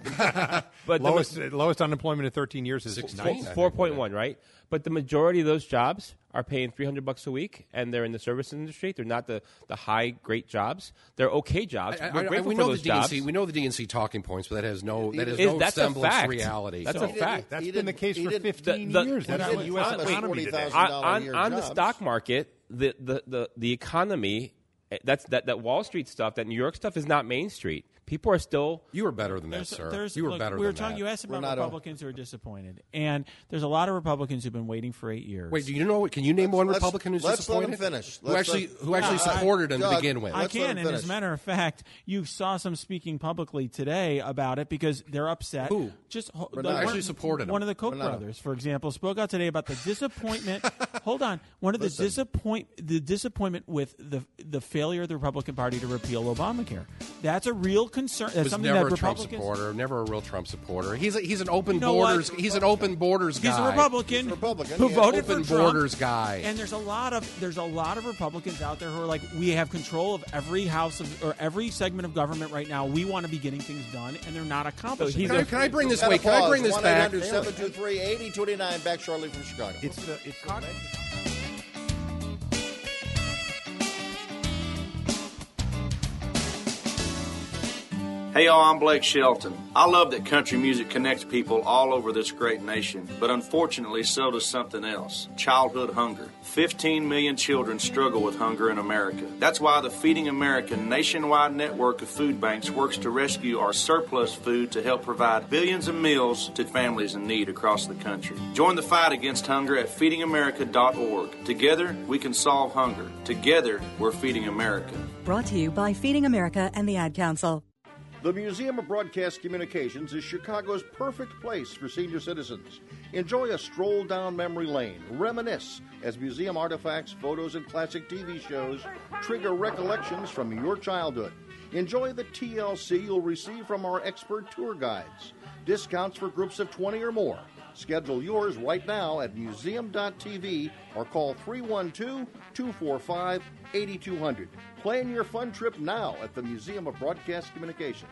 lowest unemployment in 13 years is 16. 4.1, right? But the majority of those jobs are paying $300 a week, and they're in the service industry. They're not the high, great jobs. They're okay jobs. We're grateful we for know those the DNC. jobs. We know the DNC talking points, but that has no That's a semblance fact. to reality. That's a fact. That's He been the didn't- case he for didn't- 15 the- years. That's he the didn't U.S. promise economy today. $40,000 a year on the jobs. stock market, the economy that Wall Street stuff, that New York stuff is not Main Street. People are still. You were better than that, sir. You were better than that. You asked about Republicans who are disappointed, and there's a lot of Republicans who've been waiting for 8 years. Wait, do you know? Can you name one Republican who's disappointed? Let's let him finish. Who actually supported him to begin with? I can, and as a matter of fact, you saw some speaking publicly today about it because they're upset. Who? Actually supported him? One of the Koch brothers, for example, spoke out today about the disappointment. Hold on, the disappointment with the failure of the Republican Party to repeal Obamacare. That's a real concern. That's something never that a Trump Republicans supporter. Never a real Trump supporter. He's an open borders. He's an open borders guy. He's a Republican. Who voted for Open Trump. borders guy. And there's a lot of Republicans out there who are like, we have control of every every segment of government right now. We want to be getting things done, and they're not accomplishing. Can I bring this way? Can I bring this back? 1-800-723-8029. Back shortly from Chicago. Hey y'all, I'm Blake Shelton. I love that country music connects people all over this great nation, but unfortunately so does something else, childhood hunger. 15 million children struggle with hunger in America. That's why the Feeding America nationwide network of food banks works to rescue our surplus food to help provide billions of meals to families in need across the country. Join the fight against hunger at feedingamerica.org. Together, we can solve hunger. Together, we're Feeding America. Brought to you by Feeding America and the Ad Council. The Museum of Broadcast Communications is Chicago's perfect place for senior citizens. Enjoy a stroll down memory lane, reminisce as museum artifacts, photos, and classic TV shows trigger recollections from your childhood. Enjoy the TLC you'll receive from our expert tour guides. Discounts for groups of 20 or more. Schedule yours right now at museum.tv or call 312-245-8200. Plan your fun trip now at the Museum of Broadcast Communications.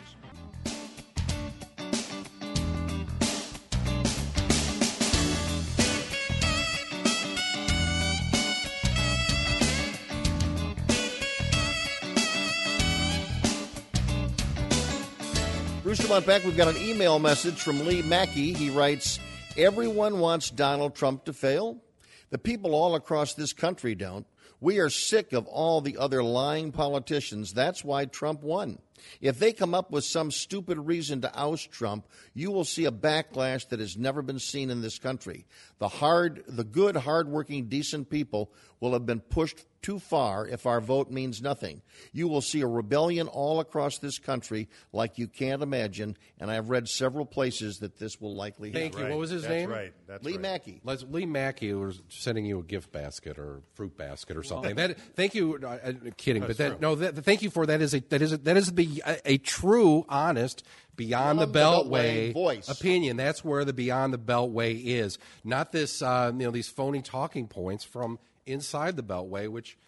Bruce Dumont back. We've got an email message from Lee Mackey. He writes, everyone wants Donald Trump to fail. The people all across this country don't. We are sick of all the other lying politicians. That's why Trump won. If they come up with some stupid reason to oust Trump, you will see a backlash that has never been seen in this country. The good, hardworking, decent people will have been pushed too far if our vote means nothing. You will see a rebellion all across this country like you can't imagine, and I've read several places that this will likely happen. Thank you. What was his name? Lee Mackey. Lee Mackey was sending you a gift basket or fruit basket or something. Thank you. Kidding, but thank you for that. Is a true, honest, beyond the Beltway voice opinion. That's where the beyond the Beltway is, not this these phony talking points from inside the Beltway, which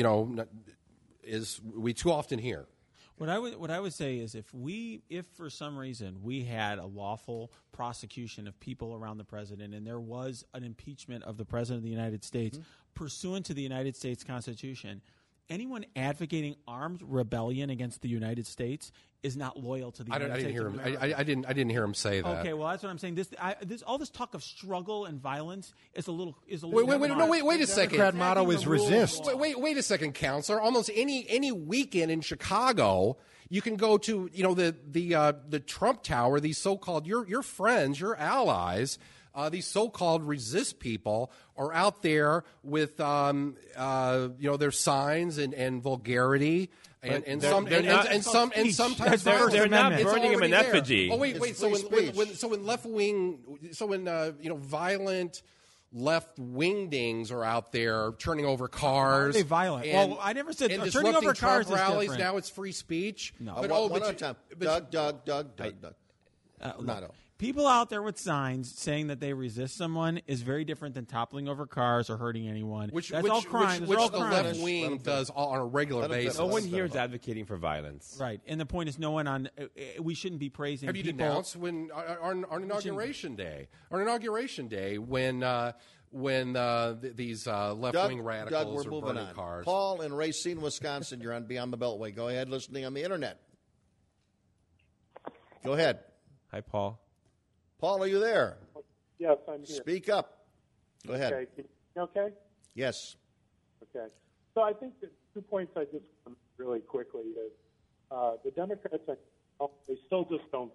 is we too often hear. What I would say is if for some reason we had a lawful prosecution of people around the president and there was an impeachment of the president of the United States pursuant to the United States Constitution, anyone advocating armed rebellion against the United States is not loyal to the United States. I didn't hear him say that. Okay, well that's what I'm saying. All this talk of struggle and violence is a little. Wait a second. Democrat motto is resist. Wait a second, counselor. Almost any weekend in Chicago, you can go to the Trump Tower. These so-called your friends, your allies. These so-called resist people are out there with their signs and vulgarity and sometimes they're not burning him in effigy. Oh wait. So when violent left wingdings are out there turning over cars. Are they violent? Well, I never said turning over cars Trump rallies. Is now it's free speech. No. One at a time. Doug. No. People out there with signs saying that they resist someone is very different than toppling over cars or hurting anyone. That's all crime. Which the left wing does on a regular basis. No one here is advocating for violence. Right. And the point is we shouldn't be praising people. Have you denounced when on Inauguration Day? On Inauguration Day when these left-wing radicals Doug, are burning cars. Paul in Racine, Wisconsin, you're on Beyond the Beltway. Go ahead, listening on the Internet. Go ahead. Hi, Paul. Paul, are you there? Yes, I'm here. Speak up. Go ahead. Okay. Okay? Yes. Okay. So I think that 2 points I just want really quickly is the Democrats, they still just don't.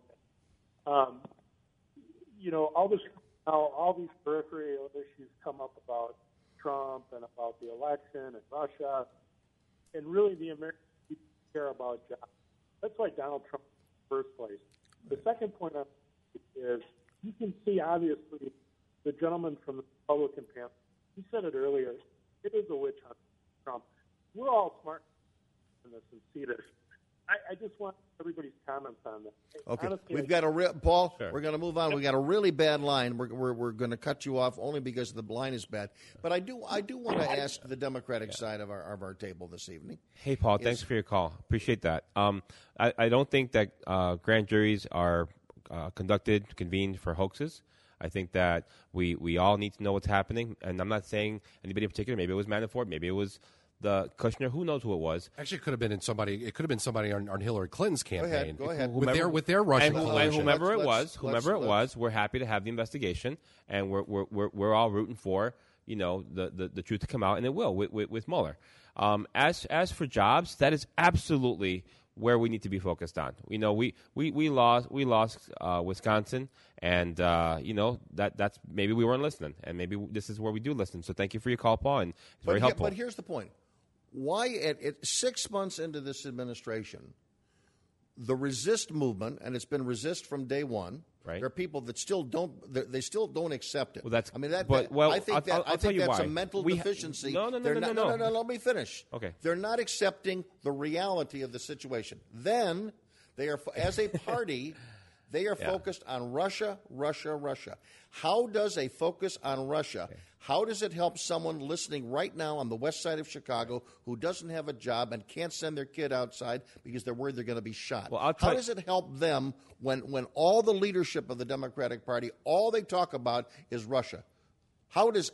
All these peripheral issues come up about Trump and about the election and Russia, and really the American people care about jobs. That's why Donald Trump in the first place. The second point is you can see, obviously, the gentleman from the Republican panel, he said it earlier, it is a witch hunt for Trump. We're all smart in this and see this. I just want everybody's comments on that. Okay, honestly, we've got Paul. Sure. We're going to move on. We got a really bad line. We're going to cut you off only because the line is bad. But I do want to ask the Democratic side of our table this evening. Hey, Paul, thanks for your call. Appreciate that. I don't think that grand juries are convened for hoaxes. I think that we all need to know what's happening. And I'm not saying anybody in particular. Maybe it was Manafort. Maybe it was the Kushner. Who knows who it was? Actually, it could have been somebody on Hillary Clinton's campaign. Go ahead. With their Russian collusion. And whomever it was, we're happy to have the investigation, and we're all rooting for the truth to come out, and it will with Mueller. As for jobs, that is absolutely where we need to be focused on. We lost Wisconsin, and that's maybe we weren't listening, and maybe this is where we do listen. So thank you for your call, Paul, and it's very helpful. But here's the point: why at 6 months into this administration, the resist movement, and it's been resist from day one. Right. There are people that still don't accept it. Well, that's. I mean, I think that's why. a mental deficiency. No. Let me finish. Okay. They're not accepting the reality of the situation. Then they are, as a party, they are focused on Russia. How does a focus on Russia? Okay. How does it help someone listening right now on the west side of Chicago who doesn't have a job and can't send their kid outside because they're worried they're going to be shot? Well, how does it help them when all the leadership of the Democratic Party, all they talk about is Russia? How does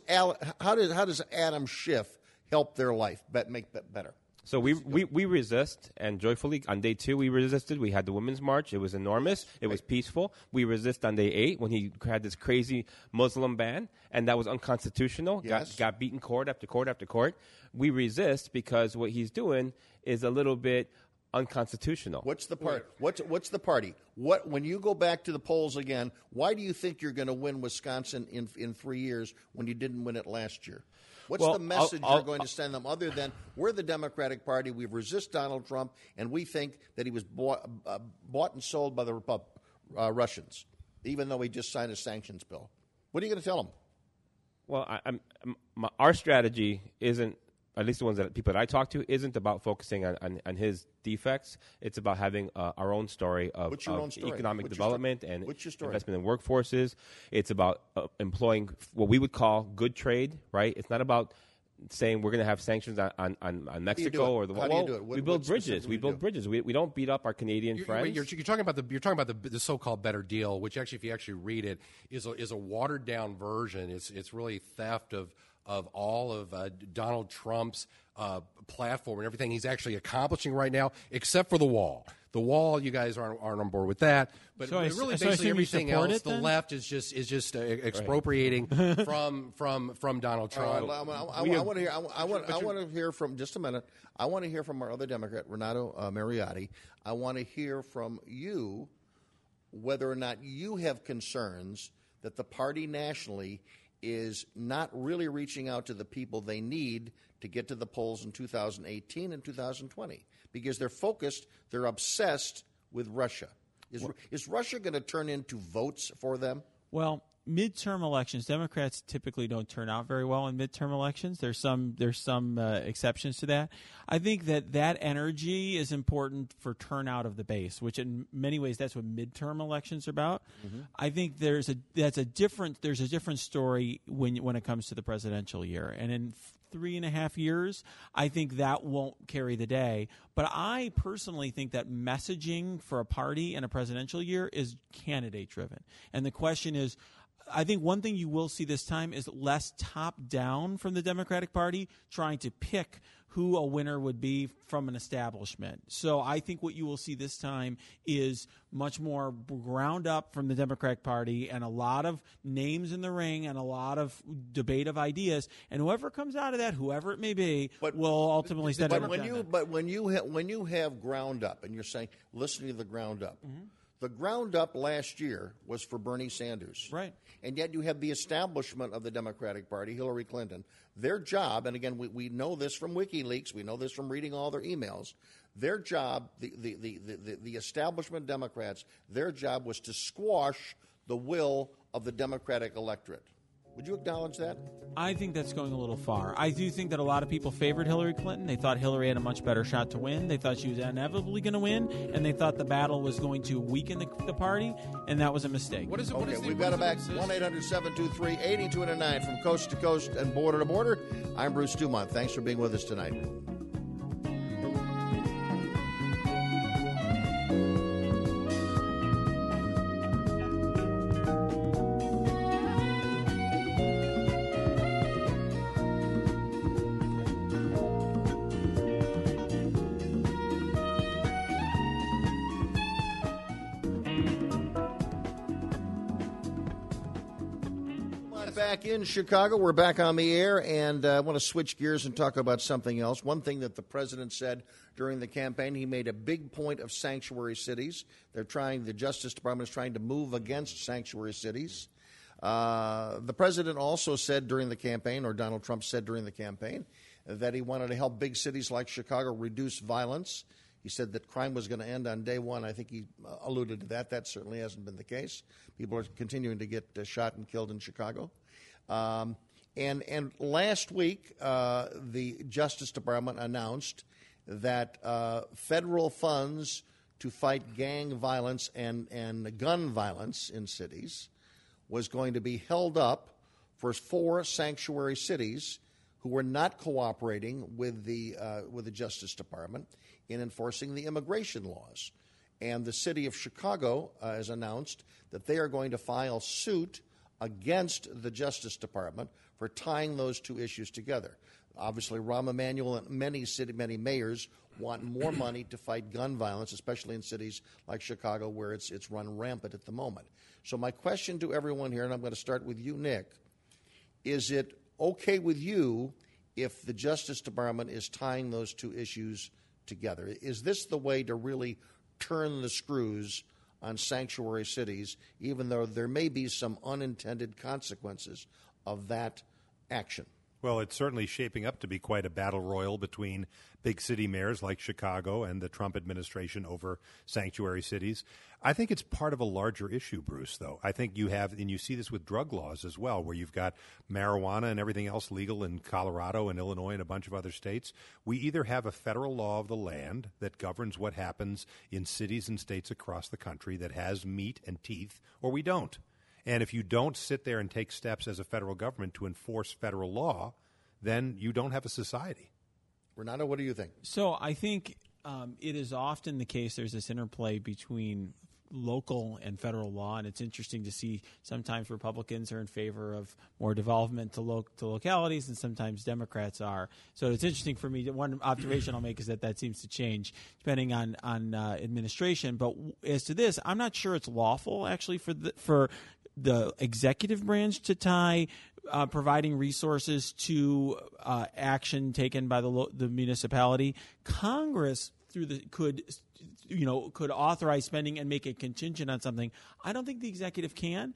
Adam Schiff help their life make it better? So we resist, and joyfully on day 2 we resisted. We had the Women's March. It was enormous. It was peaceful. We resist on day 8 when he had this crazy Muslim ban, and that was unconstitutional. Yes. Got beaten court after court after court. We resist because what he's doing is a little bit unconstitutional. What's the party? What's the party? When you go back to the polls again, why do you think you're going to win Wisconsin in 3 years when you didn't win it last year? What's the message you're going to send them other than we're the Democratic Party, we resist Donald Trump, and we think that he was bought and sold by the Russians, even though he just signed a sanctions bill? What are you going to tell them? Well, our strategy isn't, at least the ones that people that I talk to, isn't about focusing on his defects. It's about having our own story of economic development and investment in workforces. It's about employing what we would call good trade, right? It's not about saying we're going to have sanctions on Mexico or the How do you do it? We build bridges. We build bridges. We don't beat up our Canadian friends. You're talking about the so-called better deal, which actually, if you actually read it, is a watered down version. It's really theft of all of Donald Trump's platform and everything he's actually accomplishing right now, except for the wall. The wall, you guys aren't on board with that. But really, basically everything else, the left is just expropriating from Donald Trump. I want to hear from just a minute. I want to hear from our other Democrat, Renato Mariotti. I want to hear from you whether or not you have concerns that the party nationally is not really reaching out to the people they need to get to the polls in 2018 and 2020 because they're obsessed with Russia. Is Russia going to turn into votes for them? Well, midterm elections, Democrats typically don't turn out very well in midterm elections. There's some exceptions to that. I think that energy is important for turnout of the base, which in many ways that's what midterm elections are about. Mm-hmm. I think there's a different story when it comes to the presidential year, and in 3.5 years, I think that won't carry the day. But I personally think that messaging for a party in a presidential year is candidate driven, and the question is, I think one thing you will see this time is less top-down from the Democratic Party trying to pick who a winner would be from an establishment. So I think what you will see this time is much more ground up from the Democratic Party and a lot of names in the ring and a lot of debate of ideas. And whoever comes out of that, whoever it may be, will ultimately stand up. But when you have ground up and you're saying, listening to the ground up, the ground up last year was for Bernie Sanders. Right. And yet you have the establishment of the Democratic Party, Hillary Clinton. Their job, and again, we know this from WikiLeaks, we know this from reading all their emails, their job, the establishment Democrats, their job was to squash the will of the Democratic electorate. Would you acknowledge that? I think that's going a little far. I do think that a lot of people favored Hillary Clinton. They thought Hillary had a much better shot to win. They thought she was inevitably going to win, and they thought the battle was going to weaken the party, and that was a mistake. We've got it back. 1-800-723-8209 from coast to coast and border to border. I'm Bruce Dumont. Thanks for being with us tonight. Back in Chicago, we're back on the air, and I want to switch gears and talk about something else. One thing that the president said during the campaign, he made a big point of sanctuary cities. The Justice Department is trying to move against sanctuary cities. The president also said during the campaign, or Donald Trump said during the campaign, that he wanted to help big cities like Chicago reduce violence. He said that crime was going to end on day one. I think he alluded to that. That certainly hasn't been the case. People are continuing to get shot and killed in Chicago. And last week, the Justice Department announced that federal funds to fight gang violence and gun violence in cities was going to be held up for 4 sanctuary cities who were not cooperating with the Justice Department in enforcing the immigration laws. And the city of Chicago has announced that they are going to file suit against the Justice Department for tying those two issues together. Obviously, Rahm Emanuel and many mayors want more money to fight gun violence, especially in cities like Chicago, where it's run rampant at the moment. So my question to everyone here, and I'm going to start with you, Nick, is it okay with you if the Justice Department is tying those two issues together? Is this the way to really turn the screws on sanctuary cities, even though there may be some unintended consequences of that action? Well, it's certainly shaping up to be quite a battle royal between big city mayors like Chicago and the Trump administration over sanctuary cities. I think it's part of a larger issue, Bruce, though. I think you have, and you see this with drug laws as well, where you've got marijuana and everything else legal in Colorado and Illinois and a bunch of other states. We either have a federal law of the land that governs what happens in cities and states across the country that has meat and teeth, or we don't. And if you don't sit there and take steps as a federal government to enforce federal law, then you don't have a society. Renato, what do you think? So I think it is often the case there's this interplay between local and federal law, and it's interesting to see sometimes Republicans are in favor of more development to localities, and sometimes Democrats are. So it's interesting for me. One observation I'll make is that seems to change depending on administration. But as to this, I'm not sure it's lawful actually for the executive branch to tie providing resources to action taken by the municipality. Congress could authorize spending and make it contingent on something. I don't think the executive can.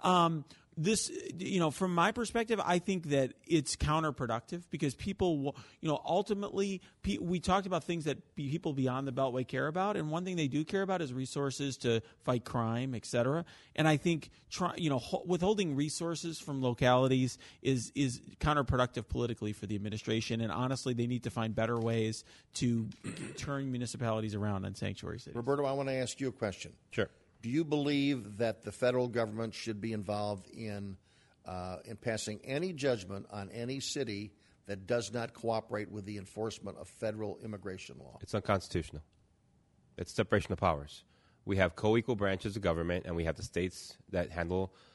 This, from my perspective, I think that it's counterproductive because people, ultimately, we talked about things that people beyond the Beltway care about, and one thing they do care about is resources to fight crime, et cetera. And I think, withholding resources from localities is counterproductive politically for the administration, and honestly, they need to find better ways to turn municipalities around on sanctuary cities. Roberto, I want to ask you a question. Sure. Do you believe that the federal government should be involved in passing any judgment on any city that does not cooperate with the enforcement of federal immigration law? It's unconstitutional. It's separation of powers. We have co-equal branches of government, and we have the states that handle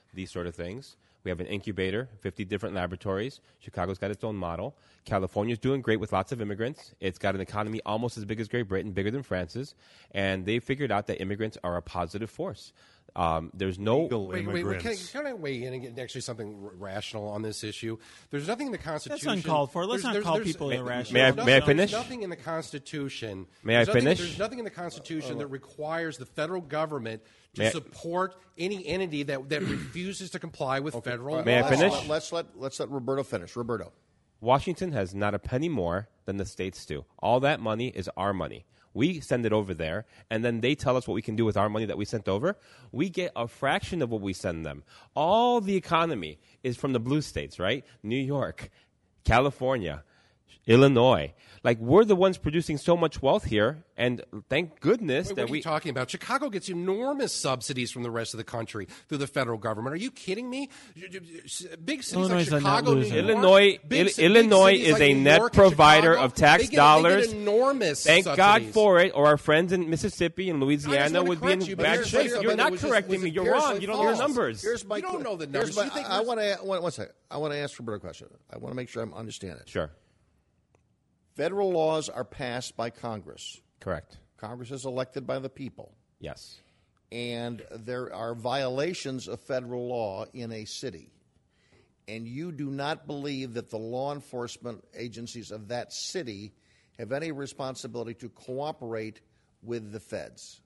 these sort of things. We have an incubator, 50 different laboratories. Chicago's got its own model. California's doing great with lots of immigrants. It's got an economy almost as big as Great Britain, bigger than France's, and they figured out that immigrants are a positive force. There's no wait, can I weigh in and get actually something rational on this issue? There's nothing in the Constitution. That's uncalled for. Let's not call people irrational. May I finish? There's nothing in the Constitution. May I finish? There's nothing in the Constitution that requires the federal government to support any entity that refuses to comply with federal law. May I finish? Let's let Roberto finish. Roberto. Washington has not a penny more than the states do. All that money is our money. We send it over there, and then they tell us what we can do with our money that we sent over. We get a fraction of what we send them. All the economy is from the blue states, right? New York, California, Illinois. Like, we're the ones producing so much wealth here, and thank goodness Wait, that what are you talking about? Chicago gets enormous subsidies from the rest of the country through the federal government. Are you kidding me? Big cities Illinois like Chicago, New York, Illinois is a net provider of tax dollars. They get enormous Thank subsidies. God for it, or our friends in Mississippi and Louisiana would be in bad shape. You're not correcting me. You're wrong. You don't know the numbers. You don't know the numbers. I want to one second. I want to ask Roberto a question. I want to make sure I understand it. Sure. Federal laws are passed by Congress. Correct. Congress is elected by the people. Yes. And there are violations of federal law in a city. And you do not believe that the law enforcement agencies of that city have any responsibility to cooperate with the feds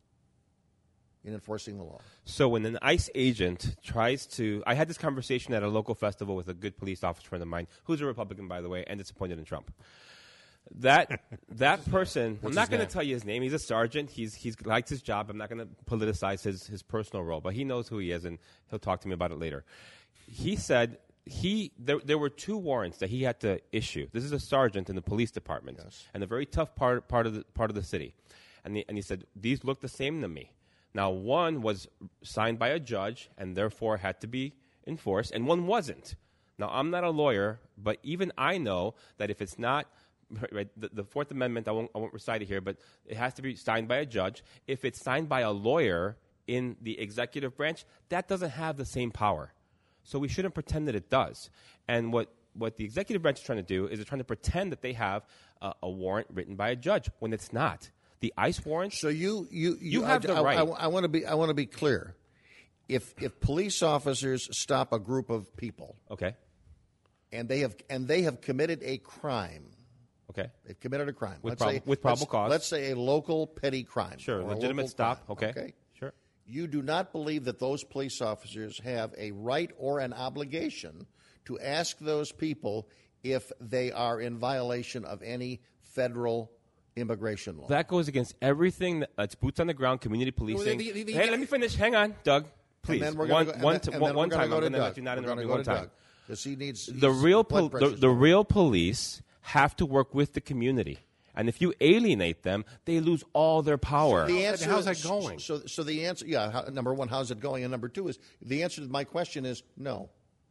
in enforcing the law. So when an ICE agent tries to... I had this conversation at a local festival with a good police officer friend of mine, who's a Republican, by the way, and disappointed in Trump. That person, I'm not going to tell you his name. He's a sergeant. He's likes his job. I'm not going to politicize his personal role, but he knows who he is, and he'll talk to me about it later. He said there were 2 warrants that he had to issue. This is a sergeant in the police department, yes, and a very tough part of the city. And he said, these look the same to me. Now, one was signed by a judge and therefore had to be enforced, and one wasn't. Now, I'm not a lawyer, but even I know that if it's not... Right, the Fourth Amendment, I won't recite it here, but it has to be signed by a judge. If it's signed by a lawyer in the executive branch, that doesn't have the same power. So we shouldn't pretend that it does. And what the executive branch is trying to do is they're trying to pretend that they have a warrant written by a judge when it's not. The ICE warrant. So you have the right. I want to be clear. If police officers stop a group of people, okay, and they have committed a crime. Okay. They've committed a crime. With probable cause. Let's say a local petty crime. Sure, legitimate stop. Crime. Okay. Sure. You do not believe that those police officers have a right or an obligation to ask those people if they are in violation of any federal immigration law. That goes against everything that's boots on the ground, community policing. Hey, let me finish. Hang on, Doug. Please. One time. I'm going to let you not interrupt me one time. Because he needs the real police have to work with the community. And if you alienate them, they lose all their power. So the answer, how's that going? So the answer, number one, how's it going? And number two is, the answer to my question is no.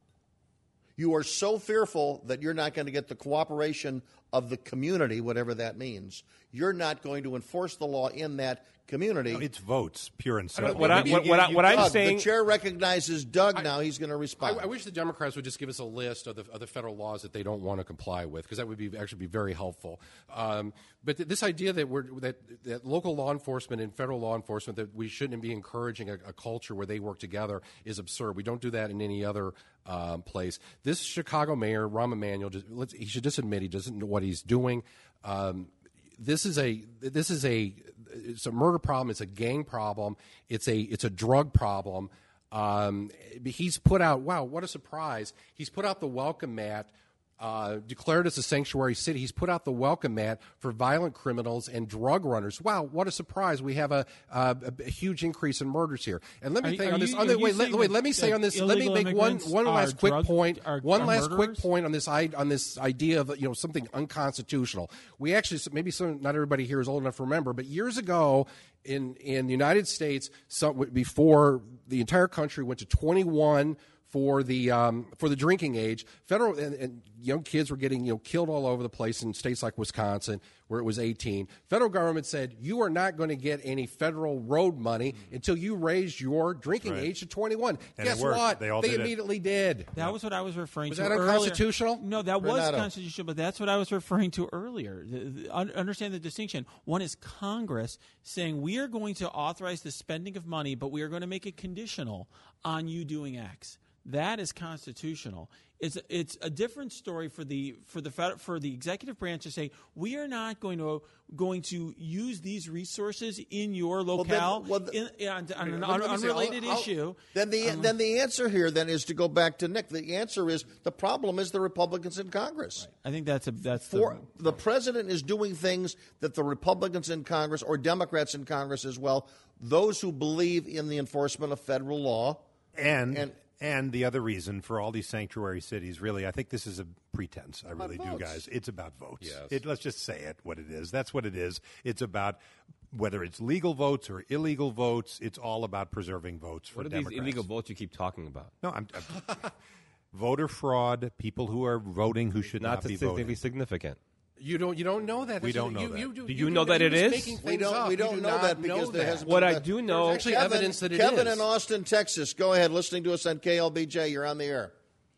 You are so fearful that you're not going to get the cooperation of the community, whatever that means. You're not going to enforce the law in that community. No, it's votes, pure and simple. What I'm saying, the chair recognizes Doug now. He's going to respond. I wish the Democrats would just give us a list of the federal laws that they don't want to comply with, because that would actually be very helpful. But this idea that local law enforcement and federal law enforcement, that we shouldn't be encouraging a culture where they work together, is absurd. We don't do that in any other place. This Chicago mayor, Rahm Emanuel, he should just admit he doesn't know what he's doing. It's a murder problem. It's a gang problem. It's a drug problem. He's put out, wow, what a surprise. He's put out the welcome mat, declared as a sanctuary city. He's put out the welcome mat for violent criminals and drug runners. Wow, what a surprise. We have a huge increase in murders here. And let me let me make one last quick point. Last quick point on this idea of something unconstitutional. We actually, not everybody here is old enough to remember, but years ago in the United States, before the entire country went to 21 for the drinking age, federal and young kids were getting killed all over the place in states like Wisconsin. where it was 18. Federal government said, you are not going to get any federal road money until you raise your drinking age to 21. And guess it worked. what? They all They did it. immediately did. That was what I was referring Was to that earlier. unconstitutional? No, that was Renato. constitutional, but that's what I was referring to earlier. Understand the distinction. One is Congress saying we are going to authorize the spending of money, but we are going to make it conditional on you doing X. That is constitutional. It's a different story for the executive branch to say we are not going to use these resources in your locale on an unrelated issue. Then the answer here then is to go back to Nick. The answer is the problem is the Republicans in Congress. I think that's the president is doing things that the Republicans in Congress or Democrats in Congress as well, those who believe in the enforcement of federal law and the other reason for all these sanctuary cities, really, I think this is a pretense. I really do, guys. It's about votes. Yes. Let's just say it what it is. That's what it is. It's about whether it's legal votes or illegal votes. It's all about preserving votes for What are Democrats. these illegal votes you keep talking about? No, I'm voter fraud, people who are voting who should not be voting. Significant. You don't know that. We don't know that. Do you know that it is? We don't know that because there hasn't What been I do know, There's actually evidence that it is. Kevin in Austin, Texas. Go ahead, listening to us on KLBJ. You're on the air.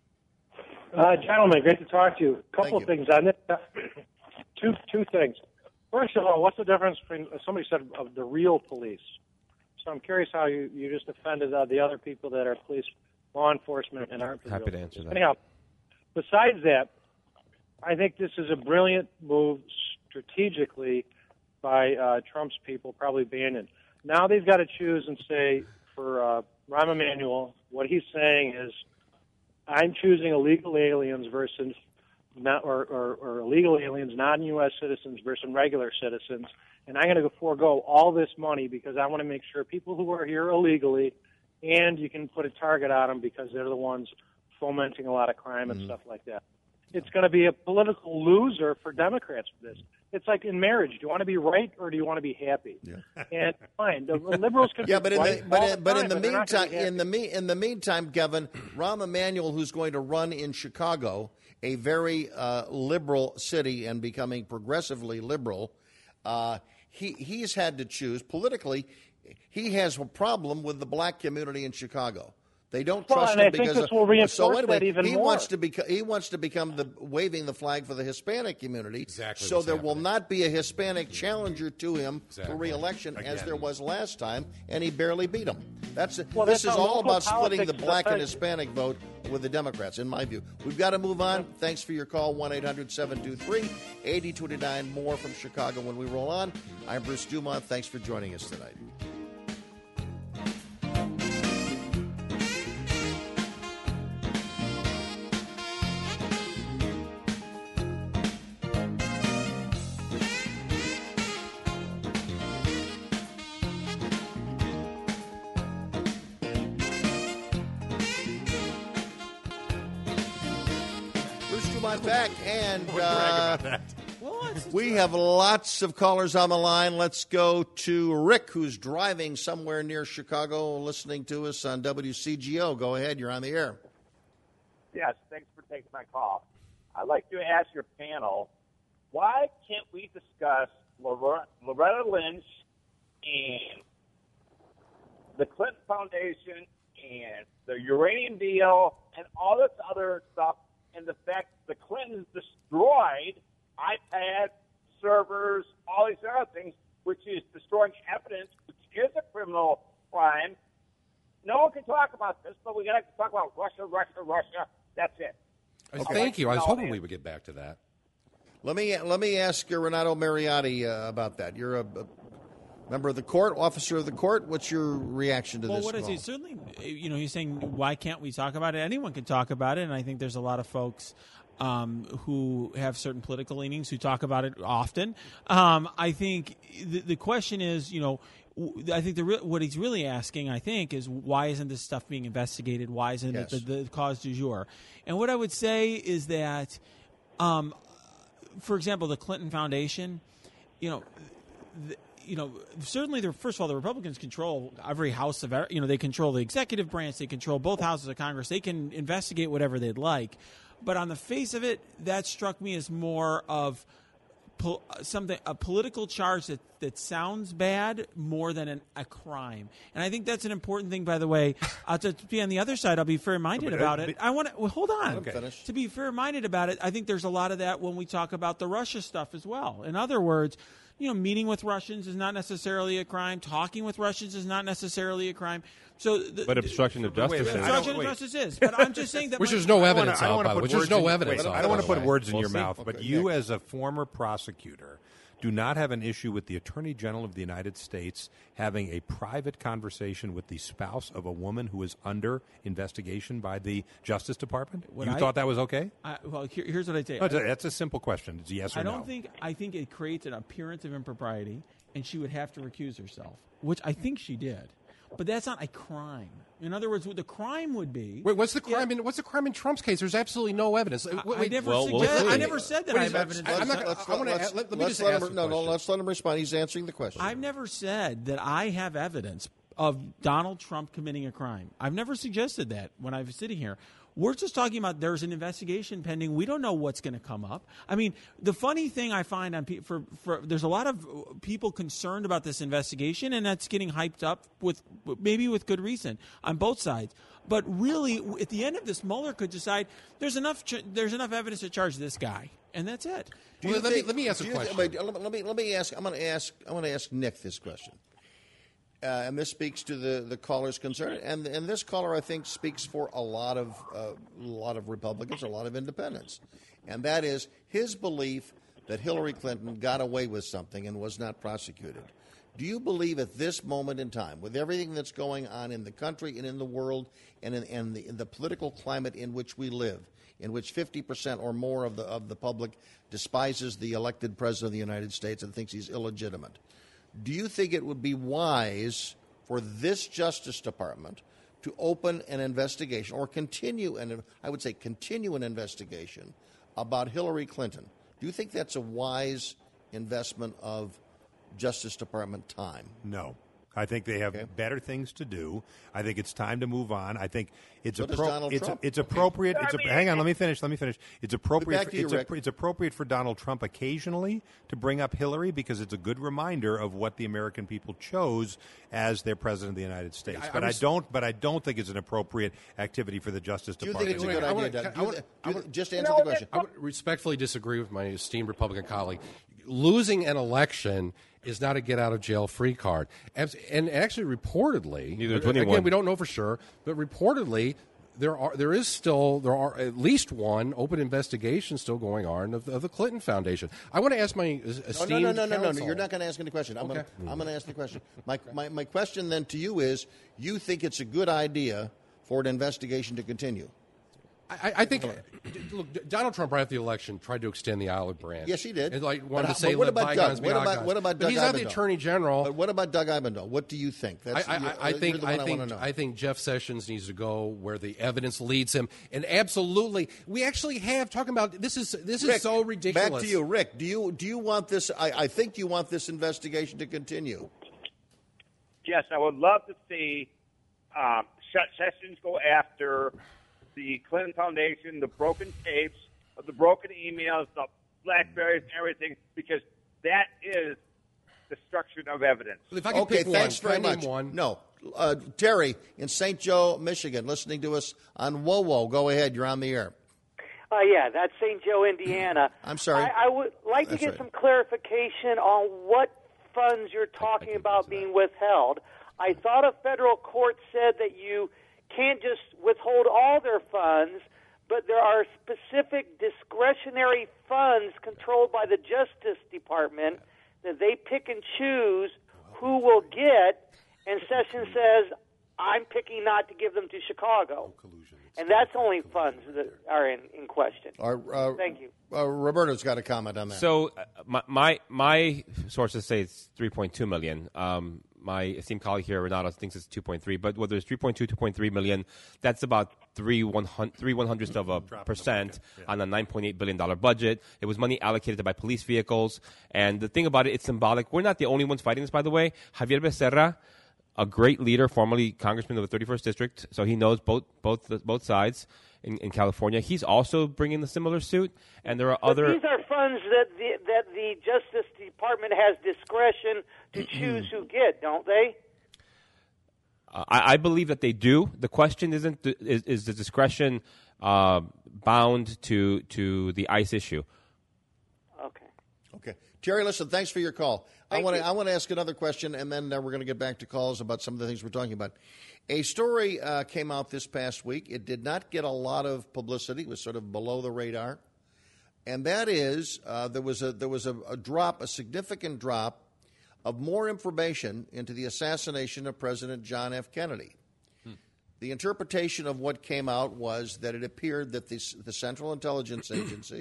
Gentlemen, great to talk to you. Couple Thank of things on it. Two things. First of all, what's the difference between, somebody said, of the real police? So I'm curious how you just defended the other people that are police, law enforcement, and aren't the Happy real to answer police. that. Anyhow, besides that, I think this is a brilliant move strategically by Trump's people, probably Bannon. Now they've got to choose and say, for Rahm Emanuel, what he's saying is, I'm choosing illegal aliens versus or illegal aliens, non-U.S. citizens versus regular citizens, and I'm going to forego all this money because I want to make sure people who are here illegally, and you can put a target on them because they're the ones fomenting a lot of crime and stuff like that. It's going to be a political loser for Democrats for this. It's like in marriage. Do you want to be right or do you want to be happy? Yeah. And fine, the liberals can Yeah, be but right in all the time, but they're not meantime, gonna be happy. in the meantime, Kevin, Rahm Emanuel, who's going to run in Chicago, a very liberal city and becoming progressively liberal, he's had to choose politically. He has a problem with the black community in Chicago. They don't trust and him I think because this will reinforce so anyway, that even he more. wants to become the waving the flag for the Hispanic community. Exactly So what's there will happening. not be a Hispanic challenger to him for Exactly. re-election as Again. there was last time, and he barely beat him. This that's is how all local about splitting the politics black and affect- Hispanic vote with the Democrats, in my view. We've got to move on. Thanks for your call, 1-800-723-8029. More from Chicago when we roll on. I'm Bruce Dumont. Thanks for joining us tonight. Bruce Dumont back, and we have lots of callers on the line. Let's go to Rick, who's driving somewhere near Chicago, listening to us on WCGO. Go ahead, you're on the air. Yes, thanks for taking my call. I'd like to ask your panel, why can't we discuss Loretta Lynch and the Clinton Foundation and the uranium deal and all this other stuff, and the fact the Clintons destroyed iPads, servers, all these other things, which is destroying evidence, which is a criminal crime. No one can talk about this, but we got to talk about Russia. That's it. Thank you. I was hoping we would get back to that. Let me ask Renato Mariotti about that. You're a member of the court, officer of the court. What's your reaction to this? Well, what is call? he? Certainly, he's saying, why can't we talk about it? Anyone can talk about it, and I think there's a lot of folks who have certain political leanings who talk about it often. I think the question is, I think what he's really asking, I think, is why isn't this stuff being investigated? Why isn't it the cause du jour? And what I would say is that, for example, the Clinton Foundation, certainly, first of all, the Republicans control every house of, they control the executive branch, they control both houses of Congress, they can investigate whatever they'd like. But on the face of it, that struck me as more of a political charge that sounds bad more than a crime. And I think that's an important thing, by the way. To be on the other side, I'll be fair-minded about it. I want to hold on. Okay. To be fair-minded about it, I think there's a lot of that when we talk about the Russia stuff as well. In other words, meeting with Russians is not necessarily a crime. Talking with Russians is not necessarily a crime. So, but obstruction of justice is. Obstruction of justice is. But I'm just saying that. Which there's no evidence of. I don't want to put words in your see. mouth, but Okay, you, Nick. as a former prosecutor, do not have an issue with the Attorney General of the United States having a private conversation with the spouse of a woman who is under investigation by the Justice Department? Thought that was okay? Here's what I tell you. No, that's a simple question. It's yes or no. I think it creates an appearance of impropriety, and she would have to recuse herself, which I think she did. But that's not a crime. In other words, what the crime would be. Wait, what's the crime? What's the crime in Trump's case? There's absolutely no evidence. I never said that I have evidence. Let me just ask. Let's let him respond. He's answering the question. I've never said that I have evidence of Donald Trump committing a crime. I've never suggested that when I was sitting here. We're just talking about there's an investigation pending. We don't know what's going to come up. I mean, the funny thing I find there's a lot of people concerned about this investigation, and that's getting hyped up maybe with good reason on both sides. But really, at the end of this, Mueller could decide there's enough evidence to charge this guy, and that's it. Let me ask a question. Let me ask. I'm going to ask Nick this question. And this speaks to the caller's concern, and this caller, I think, speaks for a lot of Republicans, a lot of independents, and that is his belief that Hillary Clinton got away with something and was not prosecuted. Do you believe at this moment in time, with everything that's going on in the country and in the world, and in the political climate in which we live, in which 50% or more of the public despises the elected president of the United States and thinks he's illegitimate? Do you think it would be wise for this Justice Department to open an investigation or continue an investigation about Hillary Clinton? Do you think that's a wise investment of Justice Department time? No. I think they have better things to do. I think it's time to move on. I think it's appropriate. Hang on, let me finish. It's appropriate. It's appropriate for Donald Trump occasionally to bring up Hillary because it's a good reminder of what the American people chose as their president of the United States. But I don't think it's an appropriate activity for the Justice Department. Do you think it's a good idea? Just answer the question. I would respectfully disagree with my esteemed Republican colleague. Losing an election is not a get-out-of-jail-free card. And actually, reportedly, again, we don't know for sure, but reportedly, there are at least one open investigation still going on of the Clinton Foundation. I want to ask my esteemed No. counsel. You're not going to ask any question. I'm going to ask the question. My question then to you is: you think it's a good idea for an investigation to continue? I think, look, Donald Trump, right after the election, tried to extend the olive branch. Yes, he did. And wanted to say, what about bygones Doug? be bygones. What about Doug He's not the Attorney General. But what about Doug Ibendahl? What do you think? I think Jeff Sessions needs to go where the evidence leads him. And absolutely, we actually have talking about this is Rick, so ridiculous. Back to you, Rick. Do you want this? I think you want this investigation to continue. Yes, I would love to see Sessions go after the Clinton Foundation, the broken tapes, the broken emails, the Blackberries, and everything, because that is destruction of evidence. If I can pick thanks one, very much. One. No, Terry in St. Joe, Michigan, listening to us on WoWo. Go ahead, you're on the air. Yeah, that's St. Joe, Indiana. I'm sorry. I would like to get some clarification on what funds you're talking about being withheld. I thought a federal court said that you can't just withhold all their funds, but there are specific discretionary funds controlled by the Justice Department that they pick and choose who will get, and Sessions says, I'm picking not to give them to Chicago. And that's only funds that are in question. Thank you. Roberto's got a comment on that. So my sources say it's $3.2 million. My esteemed colleague here, Renato, thinks it's 2.3. But whether it's 3.2, 2.3 million, that's about 3/100th of a percent on a $9.8 billion budget. It was money allocated to buy police vehicles. And the thing about it, it's symbolic. We're not the only ones fighting this, by the way. Javier Becerra a great leader, formerly congressman of the 31st District, so he knows both sides in California. He's also bringing the similar suit, and there are other. These are funds that the Justice Department has discretion to choose who get, don't they? I believe that they do. The question isn't is the discretion bound to the ICE issue. Okay. Terry, listen, thanks for your call. I want to ask another question, and then we're going to get back to calls about some of the things we're talking about. A story came out this past week. It did not get a lot of publicity. It was sort of below the radar. And that is there was a significant drop of more information into the assassination of President John F. Kennedy. The interpretation of what came out was that it appeared that the Central Intelligence Agency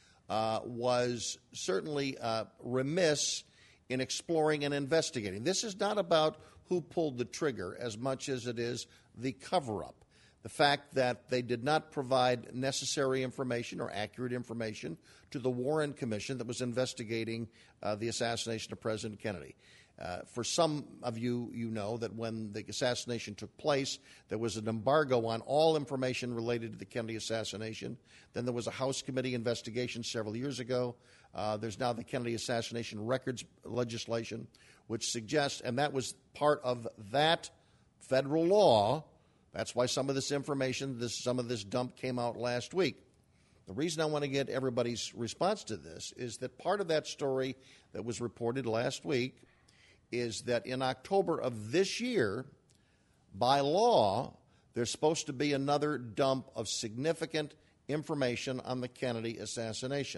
was certainly remiss in exploring and investigating. This is not about who pulled the trigger as much as it is the cover-up. The fact that they did not provide necessary information or accurate information to the Warren Commission that was investigating the assassination of President Kennedy. For some of you, you know that when the assassination took place, there was an embargo on all information related to the Kennedy assassination. Then there was a House committee investigation several years ago. There's now the Kennedy assassination records legislation, which suggests, and that was part of that federal law. That's why some of this information, some of this dump came out last week. The reason I want to get everybody's response to this is that part of that story that was reported last week is that in October of this year, by law, there's supposed to be another dump of significant information on the Kennedy assassination.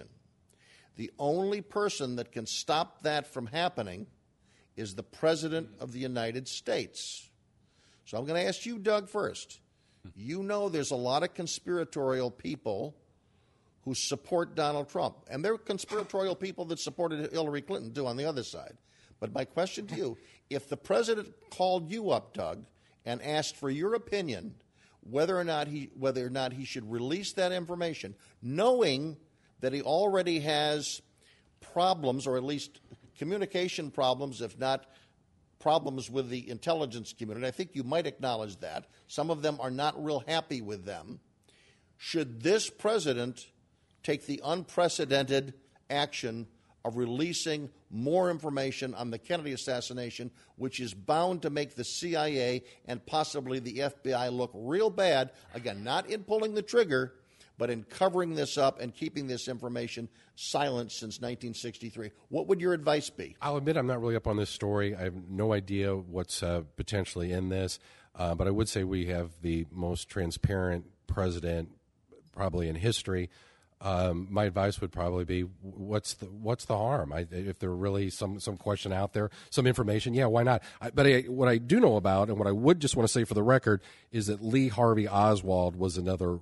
The only person that can stop that from happening is the President of the United States. So I'm going to ask you, Doug, first. You know there's a lot of conspiratorial people who support Donald Trump, and there are conspiratorial people that supported Hillary Clinton, too, on the other side. But my question to you, if the president called you up, Doug, and asked for your opinion whether or not he should release that information, knowing that he already has problems, or at least communication problems, if not problems with the intelligence community, I think you might acknowledge that. Some of them are not real happy with them. Should this president take the unprecedented action of releasing more information on the Kennedy assassination, which is bound to make the CIA and possibly the FBI look real bad, again, not in pulling the trigger, but in covering this up and keeping this information silent since 1963. What would your advice be? I'll admit I'm not really up on this story. I have no idea what's potentially in this, but I would say we have the most transparent president probably in history. My advice would probably be, what's the harm? If there really some question out there, some information, yeah, why not? What I do know about, and what I would just want to say for the record, is that Lee Harvey Oswald was another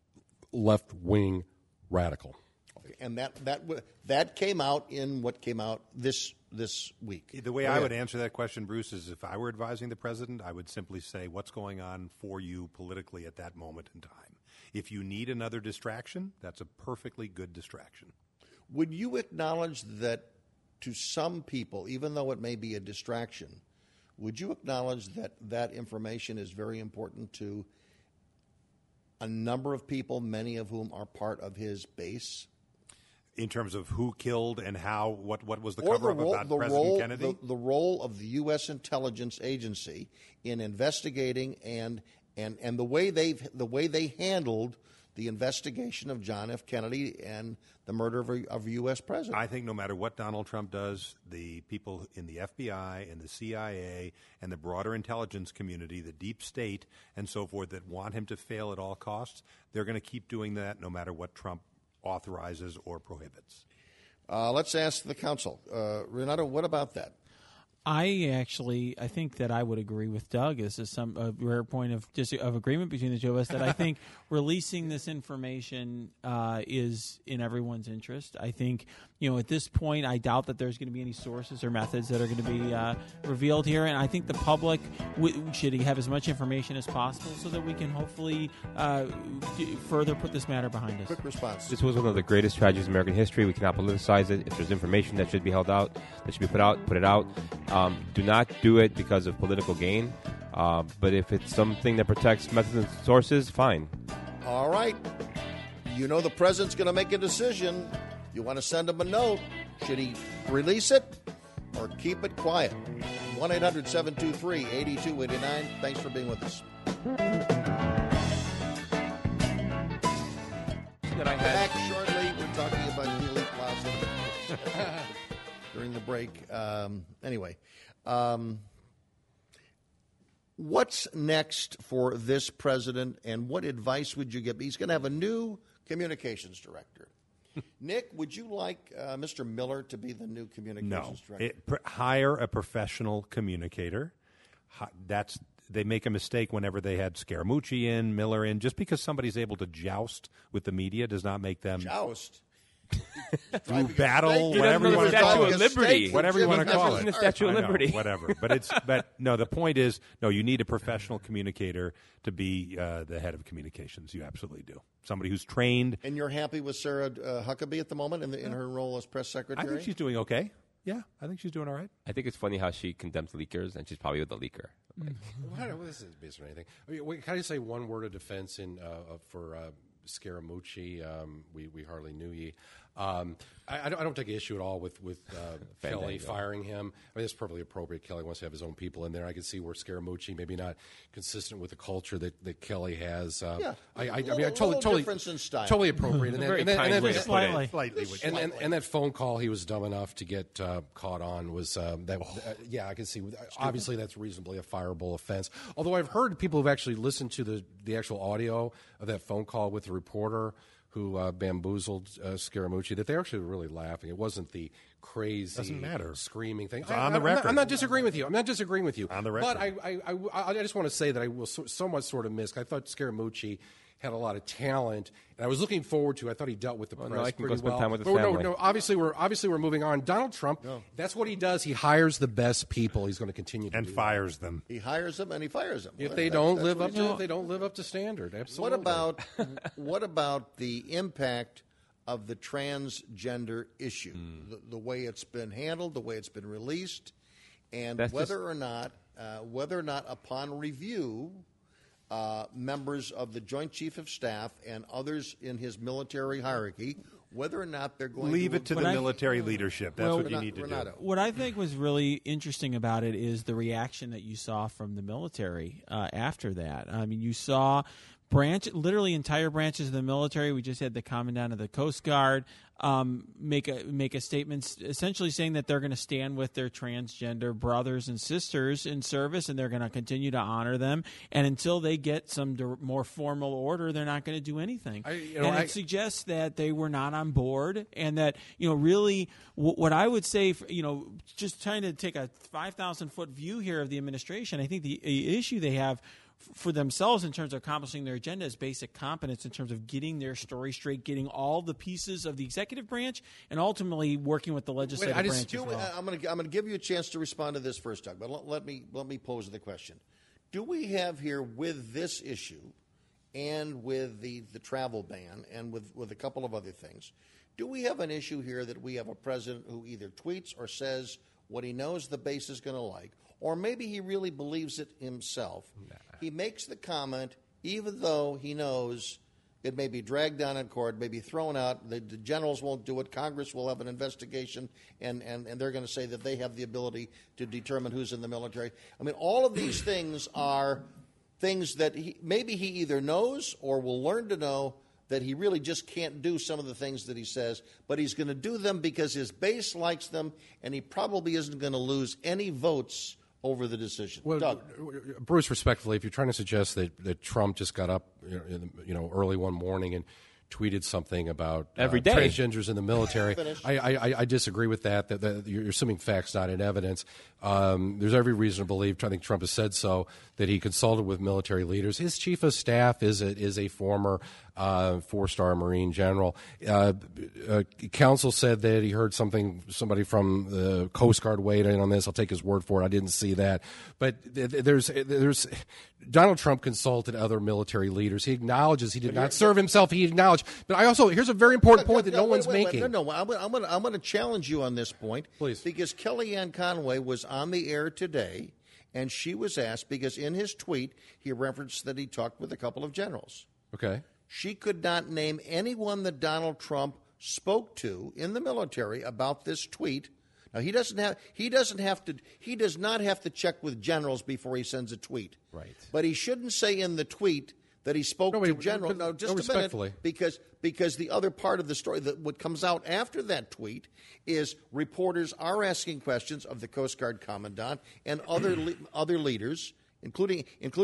left-wing radical. Okay, and that came out in what came out this week. The way I would answer that question, Bruce, is if I were advising the president, I would simply say, what's going on for you politically at that moment in time? If you need another distraction, that's a perfectly good distraction. Would you acknowledge that to some people, even though it may be a distraction, would you acknowledge that that information is very important to a number of people, many of whom are part of his base? In terms of who killed and how, what was the cover-up about President Kennedy? The role of the U.S. intelligence agency in investigating and the way they handled the investigation of John F. Kennedy and the murder of a U.S. president. I think no matter what Donald Trump does, the people in the FBI and the CIA and the broader intelligence community, the deep state and so forth that want him to fail at all costs, they're going to keep doing that no matter what Trump authorizes or prohibits. Let's ask the council. Renato, what about that? I think that I would agree with Doug. This is a rare point of agreement between the two of us, that I think releasing this information is in everyone's interest. I think at this point, I doubt that there's going to be any sources or methods that are going to be revealed here. And I think the public should have as much information as possible so that we can hopefully further put this matter behind us. Quick response. This was one of the greatest tragedies in American history. We cannot politicize it. If there's information that should be held out, that should be put out, put it out. Do not do it because of political gain. But if it's something that protects methods and sources, fine. All right. You know the president's going to make a decision. You want to send him a note. Should he release it or keep it quiet? 1-800-723-8289. Thanks for being with us. Back shortly. We're talking about Dealey Plaza during the break. Anyway, what's next for this president, and what advice would you give? He's going to have a new communications director. Nick, would you like Mr. Miller to be the new communications director? Hire a professional communicator. They make a mistake whenever they had Scaramucci in, Miller in. Just because somebody's able to joust with the media does not make them joust. Through battle, whatever you want to call it. Whatever you want to call it. The Statue of Liberty. Whatever. But no, the point is, you need a professional communicator to be the head of communications. You absolutely do. Somebody who's trained. And you're happy with Sarah Huckabee at the moment in her role as press secretary? I think she's doing okay. Yeah, I think she's doing all right. I think it's funny how she condemns leakers, and she's probably with the leaker. This isn't based on anything. Can I say one word of defense for Scaramucci? We hardly knew ye. I don't take issue at all with Kelly firing him. I mean, it's perfectly appropriate. Kelly wants to have his own people in there. I can see where Scaramucci maybe not consistent with the culture that Kelly has. Totally difference in style. Totally appropriate. And that phone call he was dumb enough to get caught on was I can see. Obviously, that's reasonably a fireable offense. Although I've heard people who've actually listened to the actual audio of that phone call with the reporter who bamboozled Scaramucci, that they're actually really laughing. It wasn't the crazy screaming thing. On the record. I'm not disagreeing with you. On the record. But I just want to say that I will somewhat sort of miss. I thought Scaramucci had a lot of talent, and I was looking forward to. I thought he dealt with the press pretty well. I can go spend time with his family. No. Obviously, we're moving on. Donald Trump. No. That's what he does. He hires the best people. He's going to continue to do fires them. He hires them and he fires them. If they don't live up to standard, absolutely. What about the impact of the transgender issue? The way it's been handled, the way it's been released, and whether or not upon review. Members of the Joint Chief of Staff and others in his military hierarchy, whether or not they're going leave it to the military leadership. That's what you need to do. What I think was really interesting about it is the reaction that you saw from the military after that. I mean, you saw literally entire branches of the military. We just had the commandant of the Coast Guard make a statement essentially saying that they're going to stand with their transgender brothers and sisters in service, and they're going to continue to honor them. And until they get some more formal order, they're not going to do anything. It suggests that they were not on board, and that really what I would say, just trying to take a 5,000-foot view here of the administration. I think the issue they have for themselves in terms of accomplishing their agenda is basic competence in terms of getting their story straight, getting all the pieces of the executive branch, and ultimately working with the legislative branch as well. I'm going to give you a chance to respond to this first, Doug, but let me pose the question. Do we have here with this issue and with the travel ban and with a couple of other things, do we have an issue here that we have a president who either tweets or says what he knows the base is going to like, or maybe he really believes it himself? Nah. He makes the comment even though he knows it may be dragged down in court, may be thrown out, the generals won't do it, Congress will have an investigation, and they're going to say that they have the ability to determine who's in the military. I mean, all of these things are things that maybe he either knows or will learn to know that he really just can't do some of the things that he says, but he's going to do them because his base likes them, and he probably isn't going to lose any votes over the decision. Well, Doug. Bruce, respectfully, if you're trying to suggest that Trump just got up early one morning and tweeted something about every day transgenders in the military, I disagree with that. That you're assuming facts, not in evidence. There's every reason to believe, I think Trump has said so, that he consulted with military leaders. His chief of staff is a former 4-star Marine general. Counsel said that he heard somebody from the Coast Guard weighed in on this. I'll take his word for it. I didn't see that. But there's Donald Trump consulted other military leaders. He acknowledges he did not serve himself. He acknowledged. But here's a very important point that no one's making. No, I'm going to challenge you on this point. Please. Because Kellyanne Conway was on the air today, and she was asked, because in his tweet, he referenced that he talked with a couple of generals. Okay. She could not name anyone that Donald Trump spoke to in the military about this tweet. Now he does not have to check with generals before he sends a tweet. Right. But he shouldn't say in the tweet that he spoke to generals. No, just a minute, because the other part of the story, that what comes out after that tweet, is reporters are asking questions of the Coast Guard commandant and other leaders, including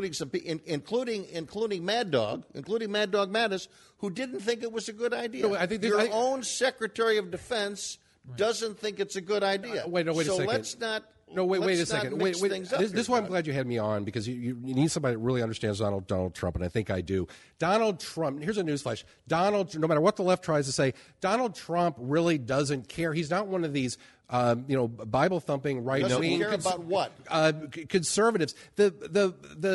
Mad Dog Mattis, who didn't think it was a good idea. No, I think your own Secretary of Defense doesn't think it's a good idea. Wait a second. Let's not. Wait a second. Wait. This is why I'm glad you had me on, because you need somebody that really understands Donald Trump, and I think I do. Donald Trump, here's a newsflash. No matter what the left tries to say, Donald Trump really doesn't care. He's not one of these Bible-thumping right-wing. Doesn't care about what? Conservatives. The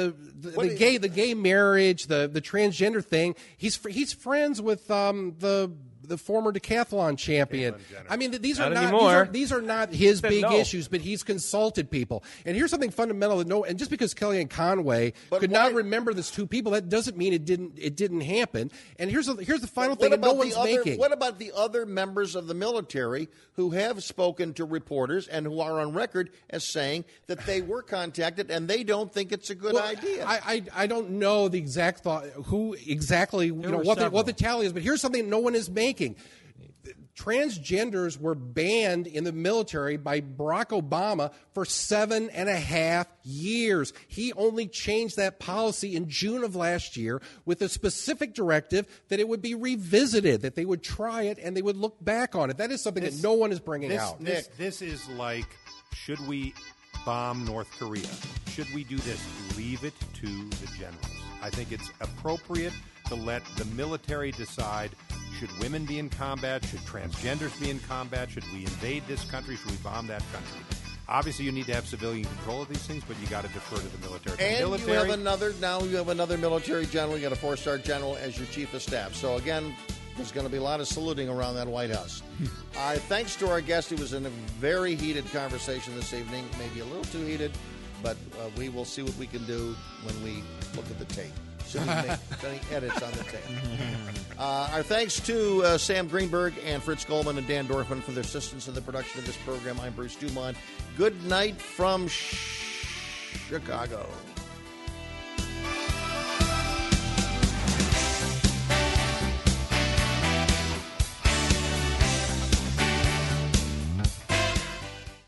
gay marriage, the transgender thing. He's friends with the former decathlon champion. I mean, these are not his big issues, but he's consulted people. And here's something fundamental and just because Kellyanne Conway could not remember these two people, that doesn't mean it didn't happen. And here's the final thing that no one's making. What about the other members of the military who have spoken to reporters and who are on record as saying that they were contacted and they don't think it's a good idea? I don't know the exact thought, who exactly, what the tally is, but here's something no one is making. Transgenders were banned in the military by Barack Obama for 7.5 years. He only changed that policy in June of last year with a specific directive that it would be revisited, that they would try it and they would look back on it. That is something that no one is bringing out. This is like, should we bomb North Korea? Should we do this? Leave it to the generals. I think it's appropriate to let the military decide. Should women be in combat? Should transgenders be in combat? Should we invade this country? Should we bomb that country? Obviously, you need to have civilian control of these things, but you got to defer to the military. And you have another military general. You got a 4-star general as your chief of staff. So again, there's going to be a lot of saluting around that White House. Thanks to our guest. It was in a very heated conversation this evening, maybe a little too heated, but we will see what we can do when we look at the tape. Should we make any edits on the tape? Our thanks to Sam Greenberg and Fritz Goldman and Dan Dorfman for their assistance in the production of this program. I'm Bruce Dumont. Good night from Chicago.